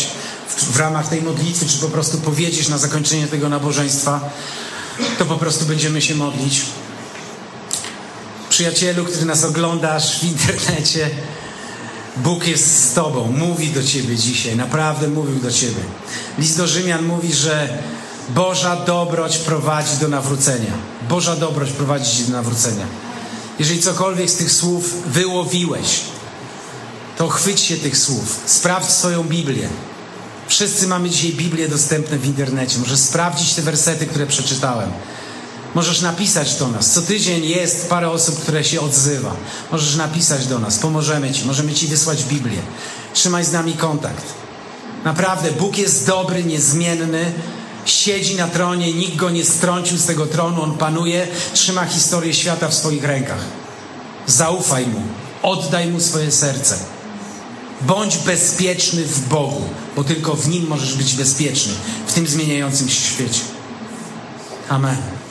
w, w ramach tej modlitwy, czy po prostu powiedzieć na zakończenie tego nabożeństwa, to po prostu będziemy się modlić. Przyjacielu, który nas oglądasz w internecie, Bóg jest z Tobą, mówi do Ciebie dzisiaj, naprawdę mówił do Ciebie. List do Rzymian mówi, że Boża dobroć prowadzi do nawrócenia. Boża dobroć prowadzi Cię do nawrócenia. Jeżeli cokolwiek z tych słów wyłowiłeś, to chwyć się tych słów. Sprawdź swoją Biblię. Wszyscy mamy dzisiaj Biblię dostępne w internecie. Możesz sprawdzić te wersety, które przeczytałem. Możesz napisać do nas. Co tydzień jest parę osób, które się odzywa. Możesz napisać do nas. Pomożemy Ci. Możemy Ci wysłać Biblię. Trzymaj z nami kontakt. Naprawdę, Bóg jest dobry, niezmienny. Siedzi na tronie. Nikt Go nie strącił z tego tronu. On panuje. Trzyma historię świata w swoich rękach. Zaufaj Mu. Oddaj Mu swoje serce. Bądź bezpieczny w Bogu, bo tylko w Nim możesz być bezpieczny w tym zmieniającym się świecie. Amen.